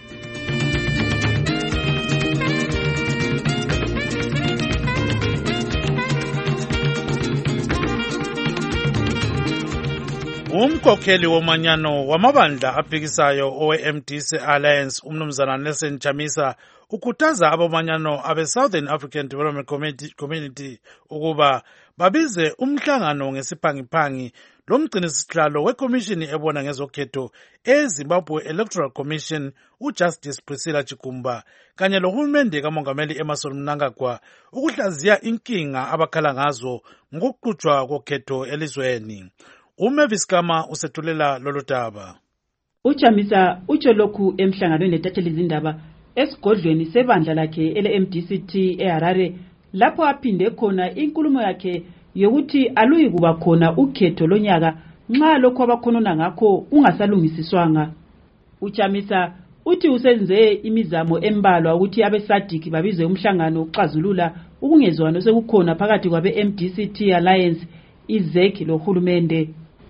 Umkhokheli womanyano wamabandla aphikisayo owe-MTC Alliance umnumzana Nelson Chamisa ukhuthaza abomanyano abe-Southern African Development Community ukuba babize umhlangano ngesiphangiphangi lo mgcinisihlalo weCommission ebona ngezokhetho eZimbabwe Electoral Commission uJustice Priscilla Chikumba kanye lohulumende kamongameli Emmerson Mnangagwa ukuhlaziya inkinga abakhala ngazo ngokuqhutshwa kokhetho elizweni. Umavis Kama usethulela lolu daba. uChamisa utsho lokhu emhlanganweni letatheli izindaba esigodlweni sebandla lakhe ele-MDCT eHarare lapho aphinde khona inkulumo yakhe yokuthi aluyi kuba khona ukhetho lonyaka nxa lokho abakhonona ngakho ungasalungisiswanga. uChamisa uthi usenze imizamo embalwa ukuthi abesadiki babize umhlangano ukuxazulula ukungezwano sekukhona phakathi kwabe-MDCT Alliance izek lohulumende.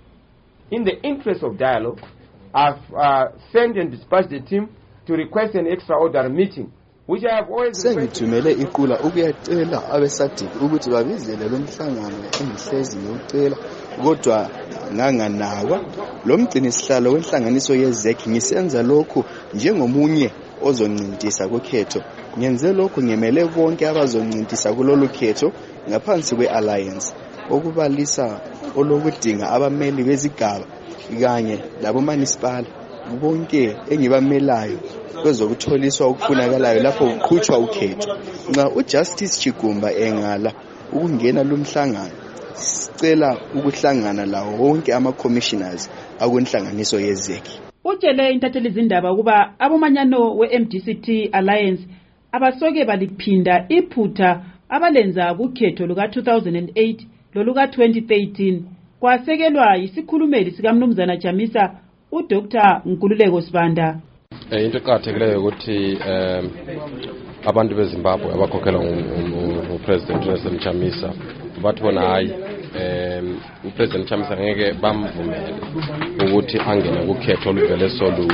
In the interest of dialogue, I've sent and dispatched the team to request an extraordinary meeting, which I have always sengithumele iqula ukuyacela abesadiki ukuthi babizele lo mhlangano engihlezi ngicela kodwa nganganakwa lo mgcini sihlalo wenhlanganiso yezek ngisenza lokhu njengomunye ozoncintisa kokhetho. Ngenze lokhu ngemele bonke abazoncintisa kulolu khetho ngaphansi kwe-alliance okubalisa olokudinga abameli bezigaba kanye labomunicipal bonke engibamelayo kwezokutholiswa ukufunakalayo lapho kuqhutshwa ukhetho. Nxa uJustice Chikumba engala ukungena lumhlangano sicela ukuhlangana lawo wonke ama-commissioners akwenhlanganiso yezeki. Utshele intatheli izindaba ukuba abomanyano we-MDCT Alliance abasoke baliphinda iphutha abalenza kukhetho luka-2008 loluka-2013 kwasekelwa yisikhulumeli sikamnumzana Chamisa uDr. Nkululeko Sibanda. Into eqakathekileyo ukuthi abantu beZimbabwe abakhokhela uPresident Nelson Chamisa bathi bona hayi uPresident Chamisa ngeke bamvumele ukuthi angene kukhetho oluvele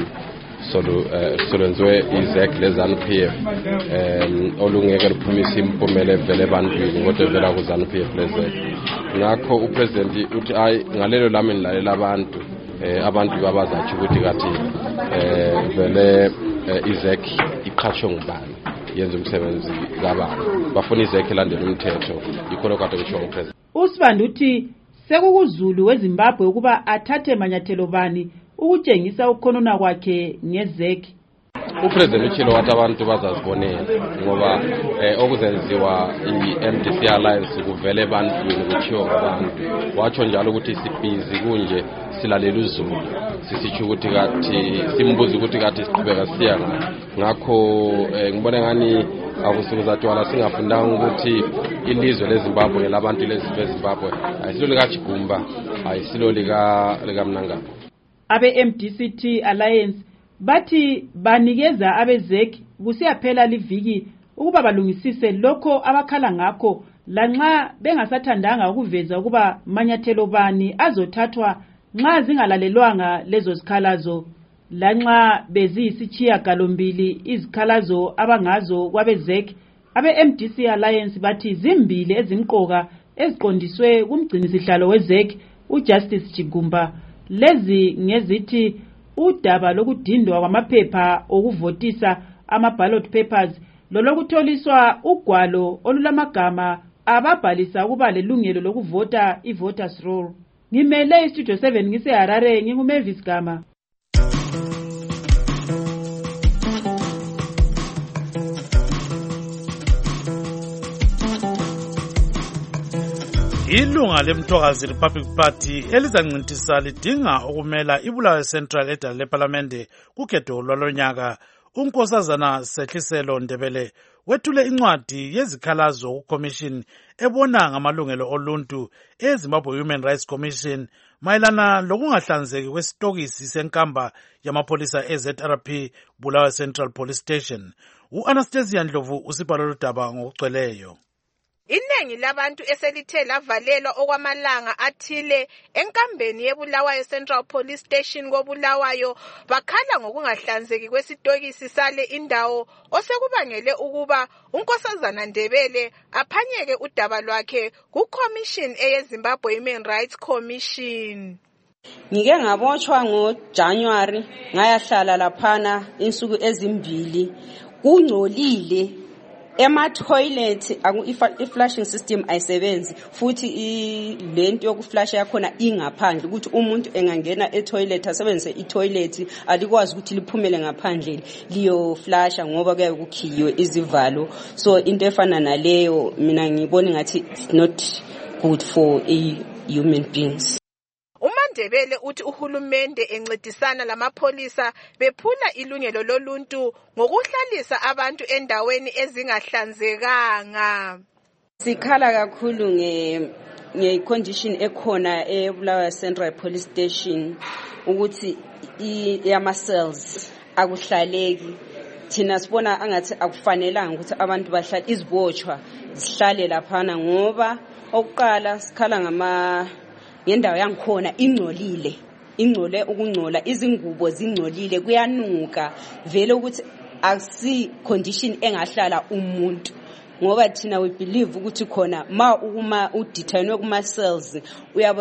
solwenziwe izek leZANU-PF olungeke luphumise impumela evele ebantwini kodwa evela kuZANU-PF lezek. Ngakho uPresident uthi hayi ngalelo lami nilalela abantu abantu babazathi ukuthi kathi vele izek iqhatshwe ngubani yenza umsebenzi kabani bafuna izek elandela umthetho yikho lokho kade kusho upresident. uSibanda uthi sekukuzulu weZimbabwe ukuba athathe manyathelo bani ukutshengisa ukukhonona kwakhe ngezek. Upresident utshilo wathi abantu bazazibonela ngoba okuzenziwa i-MDC Alliance kuvele ebantwini kuthiwa ngabantu watsho njalo ukuthi sibhizi kunje silalela uZulu sisitsho ukuthi kathi simbuza ukuthi kathi siqhubeka siya ngakho ngibona ngani akusukuzathiwala singafundanga ukuthi ilizwe leZimbabwe ngelabantu lezizwe eZimbabwe ayisilo likaJigumba ayisilo likaMnangagwa. Abe-MDCT Alliance bathi banikeza abezek kusiyaphela liviki ukuba balungisise lokho abakhala ngakho lanxa bengasathandanga ukuveza ukuba manyathelo bani azothathwa nxa zingalalelwanga lezo zikhalazo lanxa beziyisitshiya galombili izikhalazo abangazo kwabezek. Abe-MDC Alliance bathi zimbili ezimqoka eziqondiswe kumgcinisihlalo wezek uJustice Chigumba. Lezi ngezithi udaba lokudindwa kwamaphepha okuvotisa ama-ballot papers lolokutholiswa ugwalo olulamagama ababhalisa ukuba lelungelo lokuvota i-voters roll. Ngimele istudio 7 ngiseHarare nginguMavis Gama. Ilunga lemthokazi Republic Party elizancintisa lidinga ukumela ibulawayo Central edala leParlamente kukhetho lwalonyaka. uNkosazana Sehliselo Ndebele wethule incwadi yezikhalazo kuCommission ebona ngamalungelo oluntu eZimbabwe Human Rights Commission mayelana lokungahlanzeki kwesitokisi senkamba yamapholisa eZRP Bulawayo Central Police Station. U-Anastasia Ndlovu usibhala lodaba ngokugcweleyo. Iningi labantu eselithe lavalelwa okwamalanga athile enkambeni yeBulawayo Central Police Station koBulawayo bakhala ngokungahlanzeki kwesitokisi sale indawo osekubangele ukuba uNkosazana Ndebele aphanyeke udaba lwakhe kuCommission eyeZimbabwe Human Rights Commission. Ngike ngabotshwa ngoJanuary ngayahlala laphana insuku ezimbili kungcolile ema-toilet i-flushing system ayisebenzi futhi lento yokuflasha yakhona ingaphandle ukuthi umuntu engangena e-toilet asebenzise i-toilet alikwazi ukuthi liphumele ngaphandle liyoflasha ngoba kuyabe kukhiyiwe izivalo. So into efana naleyo mina ngibona ngathi it's not good for human beings. Ndebele uthi uhulumende encedisana lamapholisa bephula ilungelo loluntu ngokuhlalisa abantu endaweni ezingahlanzekanga. Sikhala kakhulu nge-condition ekhona eBulawayo Central Police Station ukuthi yama-cells akuhlaleki. Thina sibona angathi akufanelanga ukuthi abantu bahlale izibotshwa zihlale laphana ngoba okuqala sikhala ngendawo yangikhona ingcole ukungcola izingubo zingcolile kuyanuka vele ukuthi akusi condition engahlala umuntu ngoba thina we believe ukuthi khona uma udetainwe kuma cells uyabe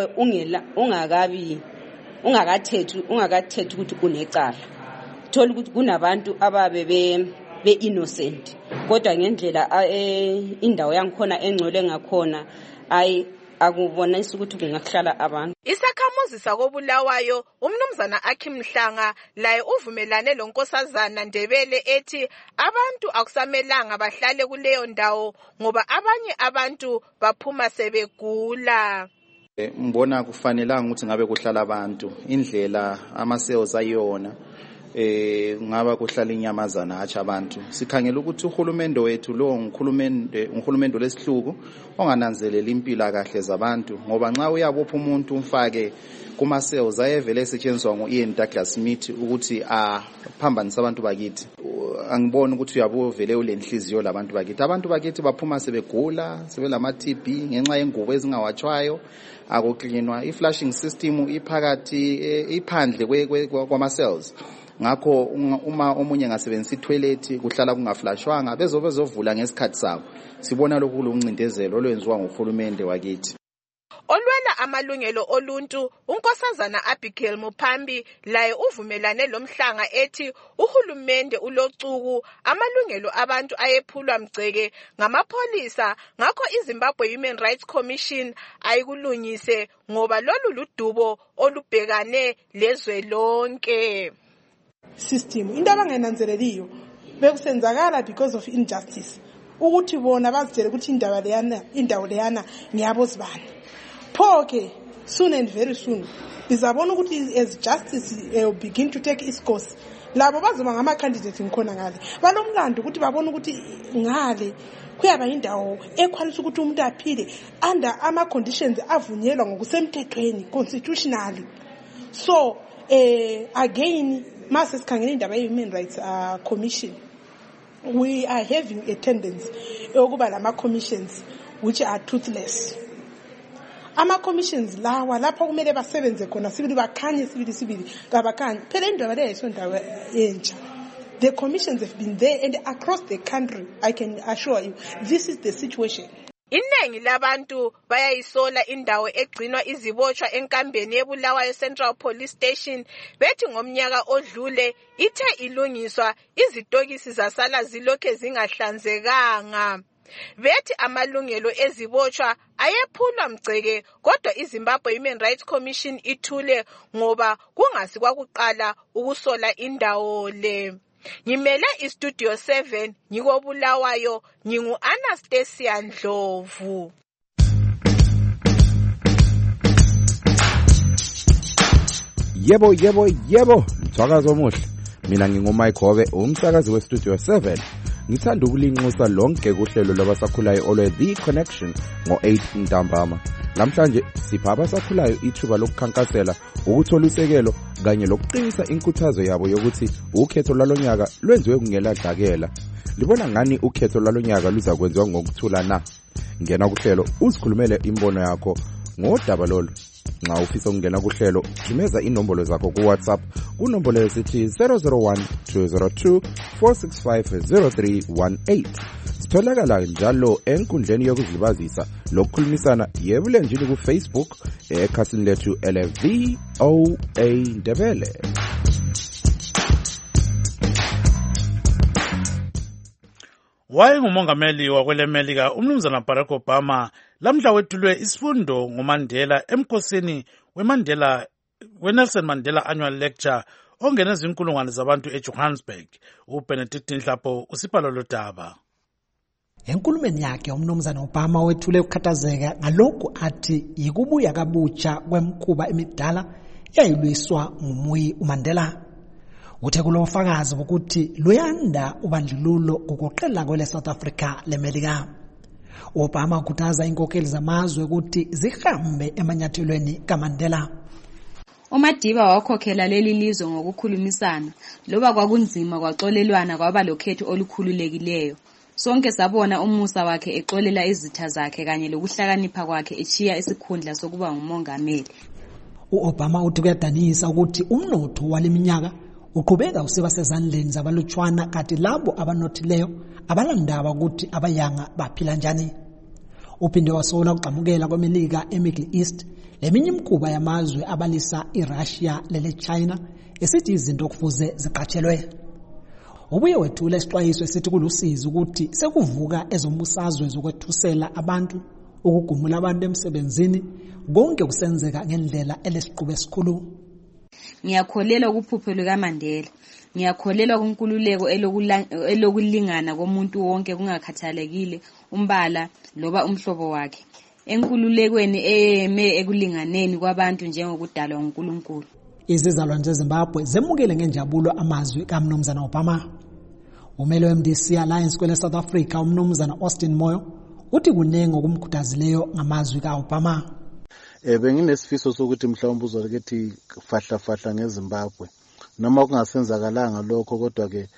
ungakathethi ukuthi unecala uthola ukuthi kunabantu ababe be innocent kodwa ngendlela indawo yangikhona engcole ngakhona akubonisa ukuthi kungahlala abantu. Isakhamuzi sakoBulawayo umnumzana Akim Mhlanga laye uvumelane loNkosazana Ndebele ethi abantu akusamelanga bahlale kuleyo ndawo ngoba abanye abantu baphuma sebegula. Mbona kufanelanga ukuthi ngabe kuhlala abantu indlela ama-cells ayona ngaba kuhlala inyamazana acha abantu. Sikhangela ukuthi uhulumende wethu lo uhulumende lesihluku ongananzelela impilo kahle zabantu ngoba nxa uyabopha umuntu umfake kuma cells ayevele esetshenziswa ngoIan Douglas Smith ukuthi aphambanise abantu bakithi. Angibona ukuthi uyabovele ulenhliziyo labantu bakithi. Abantu bakithi baphuma sebegula sebelama TB ngenxa yengubo ezingawatshwayo akuklinwa i-flushing system iphakathi iphandle kwama cells. Ngakho uma omunye ngasebenzisa itoilet kuhlala kungaflashwanga bezovula ngesikhathi sabo. Sibona lokhu luncindezelo olwenziwa ngohulumende wakithi. Olwela obheka amalungelo oluntu unkosazana Abigail Mupambi laye uvumelane lomhlanga ethi uhulumende ulocuku amalungelo abantu ayephulwa mgceke ngamapholisa ngakho iZimbabwe Human Rights Commission ayikulungise ngoba lolu ludubo olubhekane lezwe lonke. System into abangenanzeleliyo bekusenzakala because of injustice ukuthi bona bazitshele ukuthi indawo leyana ngiyabo zibani. Pho ke soon and very soon bizabona ukuthi as justice begin to take its course labo bazoba ngama candidates ngikhona ngale balomlando ukuthi babone ukuthi ngale kuyaba indawo equality ukuthi umuntu aphile under ama conditions avunyelwa ngokusemthethweni constitutionally. So again mase sikhangela indaba ye Human Rights Commission, we are having a tendency yokuba lama commissions which are toothless. Ama commissions lawa lapho kumele basebenze khona sibili bakhanye sibili kabakhanye phela indaba le isondawo entsha. The commissions have been there and across the country. I can assure you this is the situation. Iningi labantu bayayisola indawo egcinwa izibotshwa enkambeni yeBulawayo Central Police Station bethi ngomnyaka odlule ithe ilungiswa izitokisi zasala zilokhe zingahlanzekanga. Bethi amalungelo ezibotshwa ayephulwa mgceke kodwa iZimbabwe Human Rights Commission ithule ngoba kungasi kwakuqala ukusola indawo le. Ngimele iStudio 7 ngikobulawayo ngingu Anastasia Ndlovu. Yebo, mthwakazo omuhle. Mina nginguMayikhove, umsakazi weStudio 7. Ngithanda ukulinxusa lonke kuhlelo labasakhulayo olwe The Connection ngo-8 ntambama. Namhlanje sipha abasakhulayo ithuba lokukhankasela ukuthola usekelo kanye lokuqinisa inkuthazo yabo yokuthi ukhetho lwalonyaka lwenziwe kungeladlakela. Libona ngani ukhetho lwalonyaka luza kwenziwa ngokuthula na? Ngena kuhlelo uzikhulumele imbono yakho ngodaba lolu. Nxa ufisa ukungena kuhlelo thumeza inombolo zakho ku WhatsApp kunombolo esithi 001 202 465 0318. Sitholakala njalo enkundleni yokuzilibazisa lokukhulumisana yebulenjini ku Facebook ekhasini lethu LVOA Ndebele. Wayengumongameli wakwelemelika umnumzana Barack Obama lamhla wethulwe isifundo nguMandela emkhosini weNelson Mandela Annual Lecture ongene izinkulungwane zabantu eJohannesburg. uBenedict Nhlapho usiphala lodaba. Enkulumeni yakhe umnumzana Obama wethule ukukhathazeka ngalokhu athi yikubuya kabutsha kwemkhuba emidala eyayilwiswa ngumuyi uMandela. Uthe kulofakazi ukuthi luyanda ubandlululo ngokuqela kwele South Africa lemelika. Obama ukhuthaza inkokheli zamazwe ukuthi zihambe emanyathelweni kaMandela. uMadiba wakhokhela leli lizwe ngokukhulumisana loba kwakunzima kwaxolelwana kwaba lokhetho olukhululekileyo. Sonke sabona umusa wakhe exolela izitha zakhe kanye lokuhlakanipha kwakhe echiya isikhundla sokuba ngumongameli. uObama uthi kuyadanisa ukuthi umnotho waleminyaka uqhubeka usiba sezandleni zabalutshwana kanti labo abanothileyo abalandaba ukuthi abayanga baphila njani. Uphinde wasola ukuqhamukela kwemelika eMiddle East leminye imikhuba yamazwe abalisa iRussia lele China esithi izinto kufuze ziqatshelwe. Ubuye wethula isixwayiso esithi kulusizi ukuthi sekuvuka ezombusazwe zokwethusela abantu ukugumula abantu emsebenzini konke kusenzeka ngendlela elesiqhube esikhulu. Ngiyakholelwa kuphupho likaMandela. Ngiyakholelwa kunkululeko elokulingana komuntu wonke kungakhathalekile umbala loba umhlobo wakhe. Enkululekweni eyeme ekulinganeni kwabantu njengokudalwa nguNkulunkulu. Izizalwane zeZimbabwe zemukele ngenjabulo amazwi kaMnumzana Obama. Umelo weMDC Alliance kwele South Africa uMnumzana Austin Moyo uthi kunenge okumkhuthazileyo ngamazwi kaObama. Benginesifiso sokuthi mhlawumbe uzokethi fahla ngeZimbabwe noma kungasenzakalanga lokho kodwa ke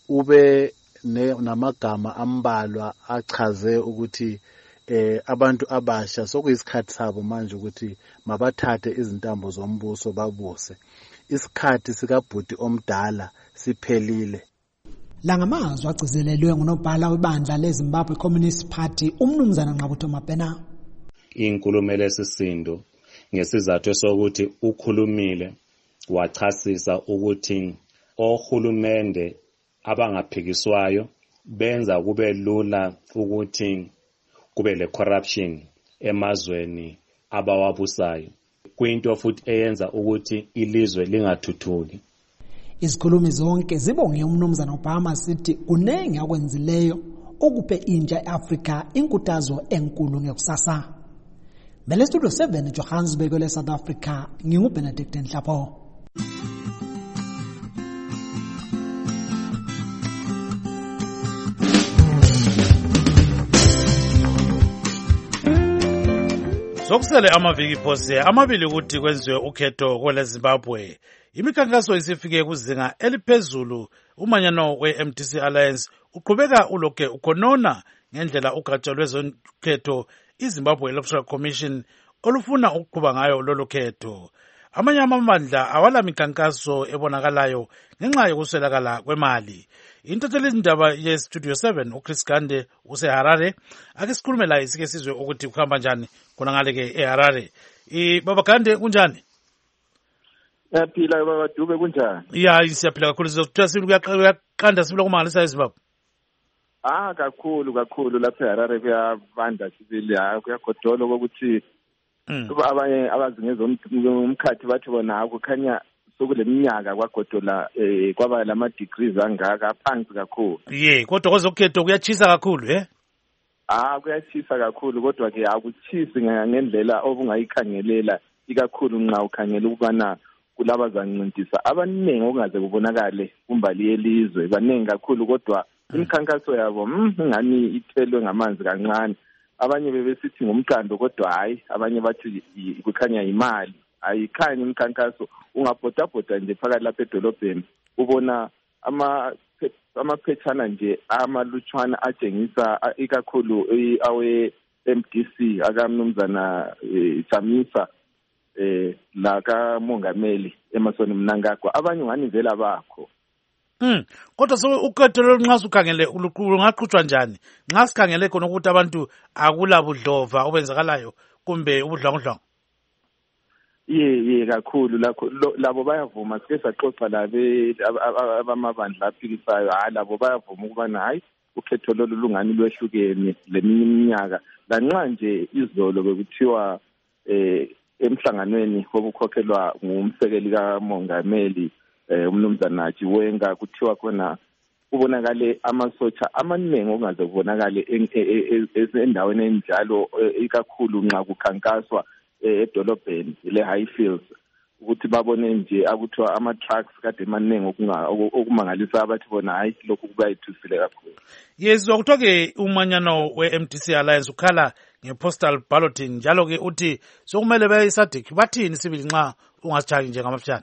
ube namagama ambalwa achaze ukuthi abantu abasha sokuyisikhathi sabo manje ukuthi mabathathe izintambo zombuso babuse. Isikhathi sikabhuti omdala siphelile. La ngamazwi agcizelelwe ngunobhala webandla leZimbabwe Communist Party uMnumzana Ngqabutho Mabhena. Inkulumo lesisindo ngesizathu sokuthi ukhulumile wachasisa ukuthi ohulumende abangaphikiswayo benza kube lula ukuthi kube le corruption emazweni abawabusayo, kuyinto futhi eyenza ukuthi ilizwe lingathuthuki. Izikhulumi zonke zibonge umnumzana Obama sithi kunenge akwenzileyo okuphe intsha eAfrika inkuthazo enkulu ngekusasa. Bele Studio 7 Johannesburg le South Africa, nginguBenedict Nhlapo. Sokusele amaviki phose amabili ukuthi kwenziwe ukhetho kwele Zimbabwe. Imikhankaso isifike kuzinga eliphezulu. Umanyano we-MDC Alliance uqhubeka ulokhe ukhonona ngendlela ugatsha lwezokhetho iZimbabwe Electoral Commission olufuna ukuqhuba ngayo lolu khetho. Amanye amabandla awala mikhankaso ebonakalayo ngenxa yokuswelakala kwemali. Intatheli izindaba ye-Studio 7 uChris Gande useHarare akisikhulume la isike sizwe ukuthi kuhamba njani khona ngale ke eHarare. Baba Gande kunjani? Yaphila baba Dube kunjani? Ya siyaphila kakhulu sizothatha sibili kuyaqanda sibili kumangalisa eZimbabwe. Kakhulu lapha eHarare kuyabanda sibili kuyagodola ukuthi abanye abazingeza umkhathi bathi bona kukhanya sokuleminyaka kwagodola kwaba lama degrees angaka phansi kakhulu. Kodwa kwezokhetho kuyachisa kakhulu kuyachisa kakhulu kodwa ke akuchisi ngendlela obungayikhangelela ikakhulu nxa ukhangela ukubana kulaba zancintiswa abaningi okungaze kubonakale kumbali yelizwe baningi kakhulu kodwa imikhankaso yabo ngani ithelwe ngamanzi kancane. Abanye bebesithi ngumqando kodwa hayi, abanye bathi kukhanya imali. Ayikhanyi imikhankaso, ungabhodabhoda nje phakathi lapha edolobheni ubona amaphethana nje amalutshwana atshengisa ikakhulu awe MDC akamnumzana Chamisa la kamongameli Emmerson Mnangagwa, abanye ngani vela bakho. Kodwa so ukhetho nxa ukhangele ungaqhutshwa njani? Nxa sikhangele khona ukuthi abantu akula budlova obenzakalayo kumbe ubudlwangudlwangu. Kakhulu labo bayavuma, sike saxoxa abamabandla aphikisayo, labo bayavuma ukubana hayi ukhetho lolu lungani lwehlukene leminye iminyaka. Lanxa nje izolo bekuthiwa emhlanganweni wokukhokhelwa ngumsekeli kamongameli umnumzana Chiwenga kuthiwa khona kubonakale amasotsha amaningi okungaze kubonakale endaweni enjalo ikakhulu nxa kukhankaswa edolobheni le Highfields, ukuthi babone nje akuthiwa ama-trucks kade maningi okumangalisa abathi bona hayi lokhu kubayithusile kakhulu. Yezwa kuthiwa-ke umanyano we-MDC Alliance ukhala nge-postal balloting, njalo-ke uthi sokumele baye iSADC. Bathini sibili nxa ungasitshayi njengamafishane?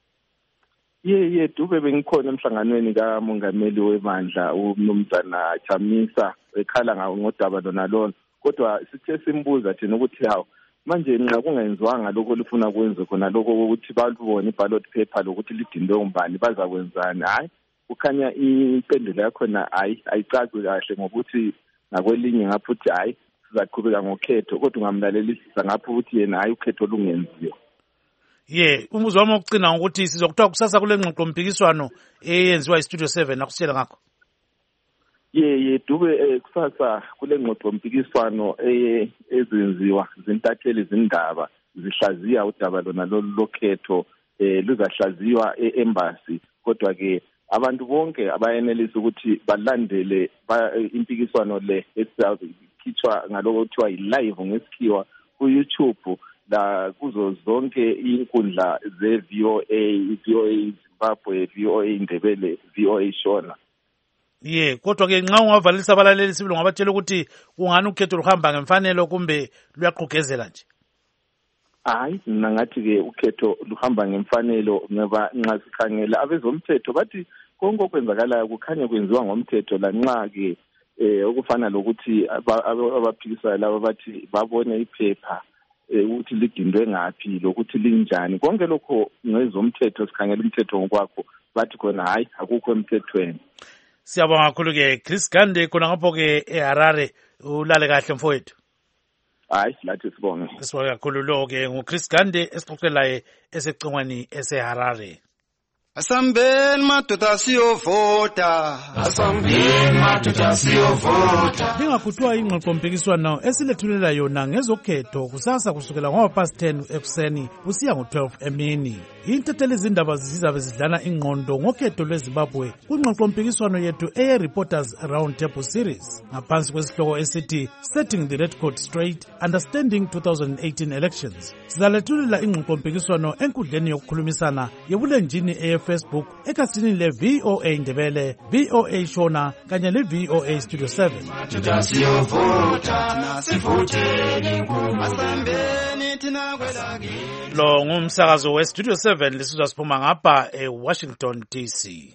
Dube bengikhona emhlanganweni kamongameli webandla umnumzana Chamisa ekhala ngodaba lonalona, kodwa sithe simbuza thina ukuthi hawu manje nxa kungenziwanga lokho olufuna kwenze khona lokho ukuthi balubone iballot paper lokuthi lidindwe umbani bazakwenzani. Hayi, kukhanya impendulo yakhona ayicaci kahle ngokuthi ngakwelinye ngapho uthi hayi sizaqhubeka ngokhetho, kodwa ungamlalelisisa ngapho ukuthi yena hayi ukhetho lungenziwa. Umbuzo wami wokucina ukuthi sizokuthiwa kusasa kule ngxoxo mpikiswano eyenziwa iStudio 7 akusitshela ngakho. Dube kusasa kule ngxoxo mpikiswano ezenziwa zintatheli zindaba zihlaziya udaba lona lokhetho luzahlaziywa e-embassy, kodwa ke abantu bonke abayenelisa ukuthi balandele impikiswano le esikhitshwa ngaloko kuthiwa yi-live ngesikhiwa ku-YouTube la kuzo zonke inkundla ze-VOA Zimbabwe, VOA Ndebele, VOA Shona. Kodwa ke nxa ungavalisa abalaleli sibili ungabatshela ukuthi kungani ukhetho luhamba ngemfanelo kumbe luyaqhugezela nje? Hayi, mina ngathi ke ukhetho luhamba ngemfanelo ngoba nxa sikhangela abezomthetho bathi konke okwenzakalayo kukhanya kwenziwa ngomthetho, lanxa ke okufana lokuthi abaphikisayo laba bathi babone iphepha ukuthi lidindwe ngaphi lokuthi linjani, konke lokho ngezomthetho. Sikhangela umthetho ngokwakho bathi khona hayi akukho emthethweni. Siyabonga kakhulu ke Chris Gande khona ngapho ke eHarare, ulale kahle mfowethu. hayi lathi sibonge. Sibonge kakhulu lo-ke nguChris Gande esixoxelayo esecingweni eseHarare. Asambeni madoda siyovota, asambeni madoda siyovota. Lingakuthiwa ingxoxompikiswano esilethulela yona ngezokhetho kusasa kusukela ngo-10 ekuseni kusiya ngo-12 emini. Intatheli izindaba zizabe zidlana ingqondo ngokhetho lweZimbabwe kwingxoxompikiswano yethu eye-Reporters Roundtable Series ngaphansi kwesihloko esithi Setting the Red Coat Straight, Understanding 2018 Elections. Sizalethulela ingxoxompikiswano enkundleni yokukhulumisana yebulenjini Facebook, ekhasini le-VOA Ndebele, VOA Shona kanye le-VOA Studio 7. Lo ngumsakazo we-Studio 7 lisizwa siphuma ngapha eWashington DC.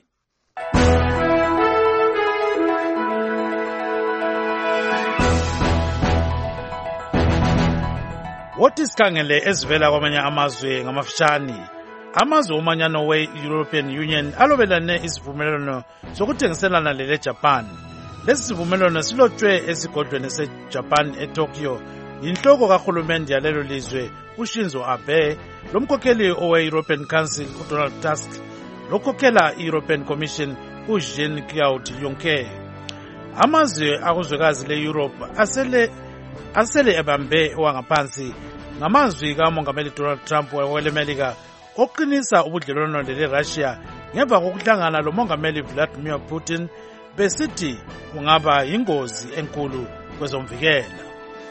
Wothi sikhangele ezivela kwamanye amazwe ngamafishane. Amazwe omanyano we-European Union alobelane isivumelwano sokuthengiselana lele-Japan. Lesi sivumelwano silotshwe esigodlweni se-Japan eTokyo yinhloko kahulumende yalelo lizwe uShinzo Abe, lomkhokheli owe-European Council uDonald Tusk, lokhokhela i-European Commission uJean-Claude Juncker. Amazwe akuzwekazi le-Europe asele ebambe wangaphansi ngamazwi kamongameli Donald Trump welemelika oqinisa ubudlelwano le-Russia ngemva kokuhlangana lomongameli Vladimir Putin besithi kungaba yingozi enkulu kwezomvikela.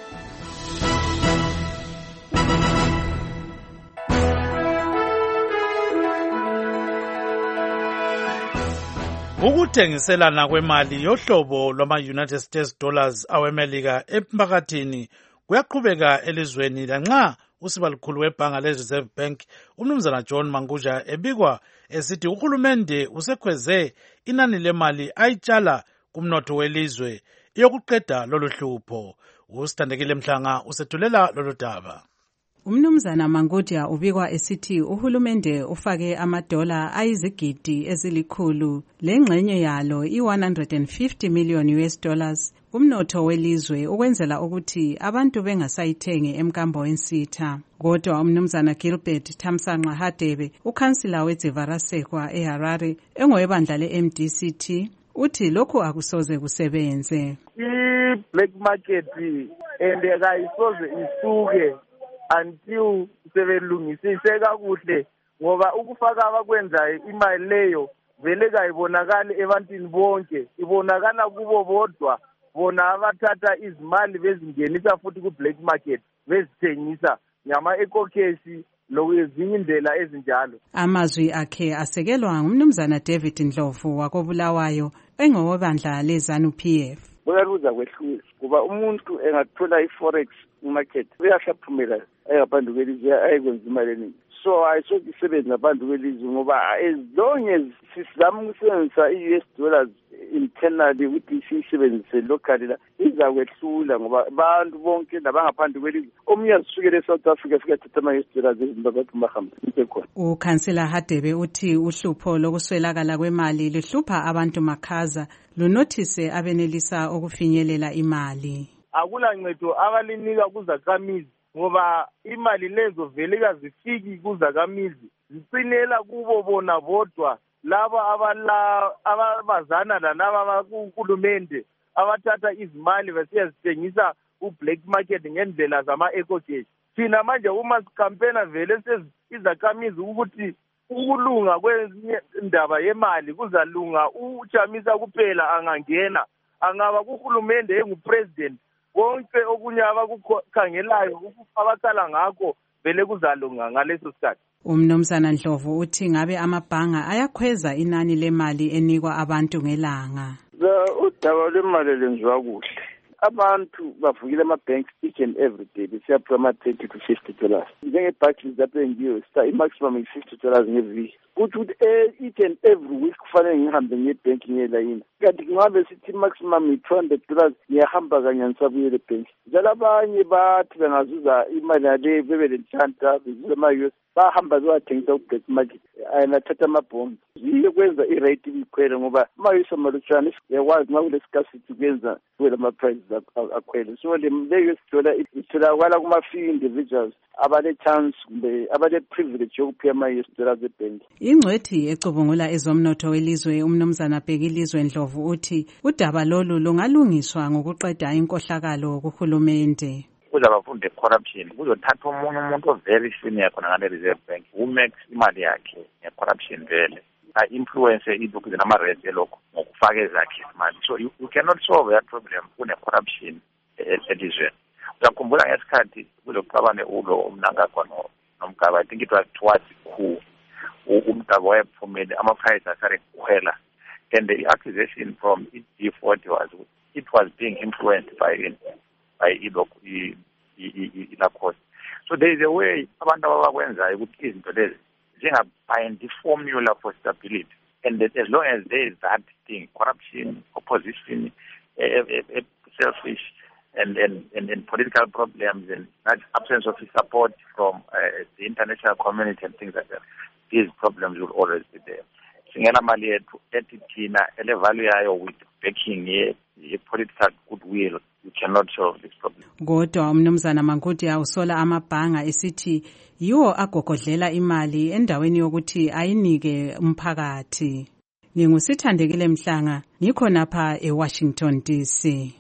Ukuthengiselana kwemali yohlobo lwama-United States dollars awemelika emphakathini kuyaqhubeka elizweni lanxa usibalukhulu webhanga le-Reserve Bank umnumzana John Manguja ebikwa esithi uhulumende usekhweze inani lemali ayitshala kumnotho welizwe yokuqeda lolu hlupho. Usithandekile Mhlanga usethulela lolu daba. Umnumzana Manguja ubikwa esithi uhulumende ufake amadola ayizigidi ezilikhulu lengxenye yalo i-150 million US dollars kumnotho welizwe ukwenzela ukuthi abantu bengasayithengi emkambo wensitha. Kodwa umnumzana Gilbert Thamsanqa Hadebe, ukhansila weDzivarasekwa eHarare engowebandla le-MDCT, uthi lokhu akusoze kusebenze. I-black market kayisoze isuke until sebelungisise kakuhle ngoba ukufaka abakwenzayo imali leyo vele kayibonakali ebantwini bonke, ibonakala kubo bodwa bona abathatha izimali bezingenisa futhi ku-black market bezithengisa ngama-ecocash lokwezinye indlela ezinjalo. Amazwi akhe asekelwa ngumnumzana David Ndlovu wakobulawayo engowebandla le-ZANU-PF. Kuyaluza kwehlule kuba umuntu engathola i-forex market uyahlaphumela ayingaphandle kwelizwe ayikwenza imali eningi. So ayisoke isebenze ngaphandle kwelizwe ngoba as long as sizama ukusebenzisa i-US dollars internally ukuthi siyisebenzise locally la izakwehlula ngoba abantu bonke nabangaphandle kwelizwe omunye azisukele eSouth Africa fika thatha ama-US dollars eZimbabwe bahamba khona. Ukhansila Hadebe uthi uhlupho lokuswelakala kwemali luhlupha abantu makhaza lunothise abenelisa ukufinyelela imali. Akula ncedo abalinika kuzakhamizi ngoba imali lezo vele zifiki kuzakhamizi zicinela kubo bona bodwa laba abazana lalaba kuhulumende abathatha izimali besiyazithengisa ku-black market ngendlela zama-ecocash. Thina manje uma sikampena vele izakhamizi ukuthi ukulunga kwendaba yemali kuzalunga uChamisa kuphela angangena, angaba kuhulumende engupresident konke okunye abakukhangelayo abaqala ngakho vele kuzalunga ngaleso sikhathi. Umnumzana Ndlovu uthi ngabe amabhanga ayakhweza inani lemali enikwa abantu ngelanga. Udaba lwemali lenziwa kuhle. Abantu bavukile ama-banks each and every day besiyaphiwa ama-$30 to $50. Njenge-Barclays lapho engiyo i-maximum is$50 ngeviki. Kuthi each and every week kufanele ngihambe ngebhenki ngelayini. Kanti kungabe sithi maximum $200 ngiyahamba kanye ngisabuyele ebhenki. Njalo abanye bathi bengazuza imali yale bebe lenhlanta bezuza ama-US bahamba bewathengisa ku-black market anathatha amabhombi. Yiyo kwenza i-rate ikhwele ngoba uma yisomalutshwana yakwazi nxa kule-scarcity kwenza kube lama-prices akhwele. So leyo sithola itholakala kuma-few individuals abale-chance kumbe abale-privilege yokuphiwa ama-US dollars ebhenki. Ingcwethi ecubungula ezomnotho welizwe umnumzana Bhekilizwe Ndlovu uthi udaba lolu lungalungiswa ngokuqeda inkohlakalo kuhulumende. Kuzabafunde corruption kuzothatha omunye umuntu very senior khona ngale Reserve Bank umax imali yakhe nge-corruption vele influence idukuzwe nama-rest elokho ngokufaka ezakhe imali. So you cannot solve that problem kune-corruption elizweni. Uyakhumbula ngesikhathi kulokuxabane ulo umnangagwa nomgaba, I think it was towards coup, umgaba wayephumile ama-price asale kukhwela, and the accusation from G40 was it was being influenced by ila cost. So there is a way abantu abakwenzayo ukuthi izinto lezi zingabind the formula for stability, and that as long as there is that thing, corruption, opposition, selfish and political problems, and that absence of support from the international community and things like that, these problems will always be there. Singena mali yethu ethi thina ele value yayo with backing ye political goodwill, you cannot solve this problem. Kodwa umnumzana Mankuti awusola amabhanga esithi yiwo agogodlela imali endaweni yokuthi ayinike umphakathi. Ngingusithandekile Mhlanga, ngikho napha eWashington DC.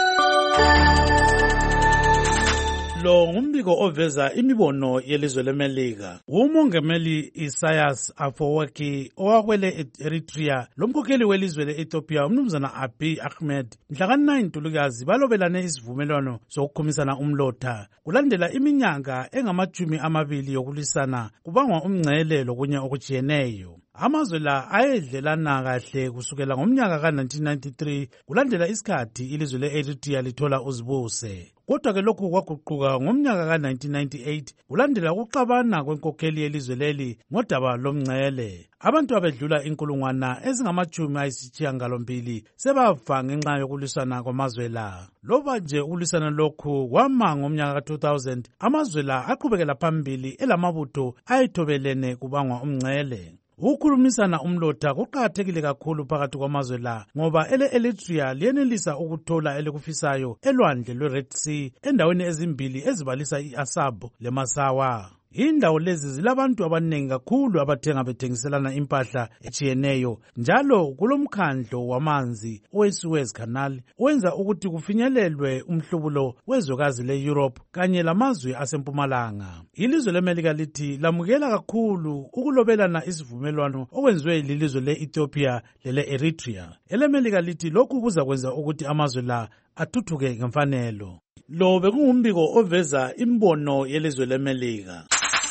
Lo ngumbiko oveza imibono yelizwe leMelika. Umongameli Isaias Afwerki owakwele Eritrea lomkhokheli welizwe leEthiopia umnumzana Abiy Ahmed mhla ka-9 Ntulikazi balobelane isivumelwano sokukhumisana umlotha kulandela iminyaka engama-20 yokulisana kubangwa umngcele lokunye okujiyeneyo. Amazwe la ayedlelana kahle kusukela ngomnyaka ka-1993 kulandela isikhathi ilizwe le-Eritrea lithola uzibuse. Kodwa ke lokhu kwaguquka ngomnyaka ka-1998 kulandela ukuxabana kwenkokheli yelizwe leli ngodaba lomngcele. Abantu abedlula inkulungwana ezingama-80 sebafa ngenxa yokulisana kwamazwe la. Loba nje ukulisana lokhu kwama ngomnyaka ka-2000, amazwe la aqhubekela phambili elamabutho ayethobelene kubangwa umngcele. Ukukhulumisana umlotha kuqakathekile kakhulu phakathi kwamazwe la ngoba ele-Eritrea liyenelisa ukuthola elikufisayo elwandle lwe-Red Sea endaweni ezimbili ezibalisa i-Asab leMasawa. Indawo lezi zilabantu abaningi kakhulu abathenga bethengiselana impahla etshiyeneyo, njalo kulomkhandlo wamanzi owe-Suez Canal owenza ukuthi kufinyelelwe umhlubulo wezwekazi le-Europe kanye lamazwe asempumalanga. Ilizwe leMelika lithi lamukela kakhulu ukulobelana isivumelwano okwenziwe lilizwe le-Ethiopia lele-Eritrea. EleMelika lithi lokhu kuzakwenza ukuthi amazwe la athuthuke ngemfanelo. Lo bekungumbiko oveza imbono yelizwe leMelika.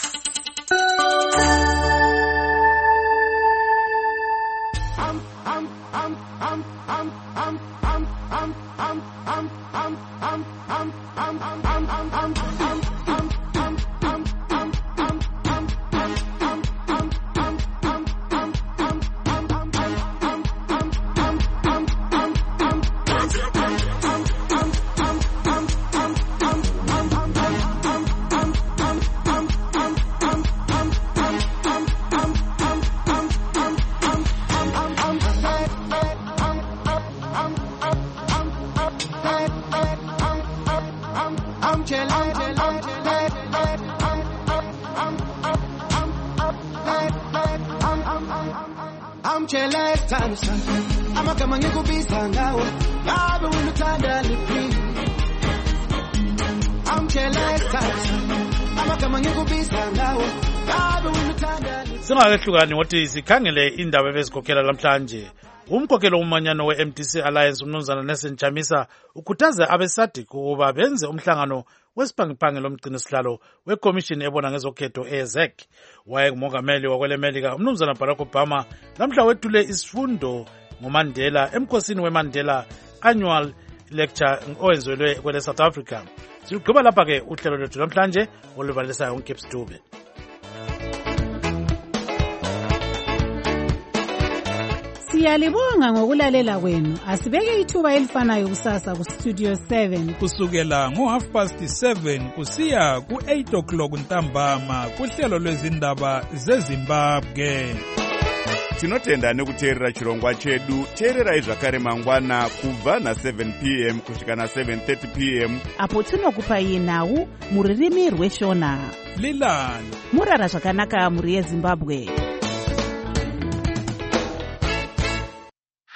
Singakehlukani ngothi sikhangele indaba ebezikhokhela lamhlanje. Umkhokhelo umanyano we-MDC Alliance umnumzana Nelson Chamisa ukhuthaza abeSADC ukuba benze umhlangano wesiphangiphanga lomgcinisihlalo weCommission ebona ngezokhetho EZEC. Wayengumongameli wakweleMelika umnumzana Barack Obama namhla wethule isifundo ngoMandela emkhosini weMandela Annual Lecture owenzelwe kwele South Africa. Sigqiba lapha ke uhlelo lwethu namhlanje olubalisayo uKips Dube. Siyalibonga ngokulalela kwenu. Asibeke ithuba elifanayo kusasa ku Studio 7 kusukela ngo7:30 kusiya ku8 ntambama kuhlelo lwezindaba zeZimbabwe. Tinotenda nekuteerera chirongwa chedu. Teererai zvakare mangwana kubva na7 p.m. kusvika na7:30 p.m. apo tinokupai nhau mururimi rweshona. Lilani murara zvakanaka muri yeZimbabwe.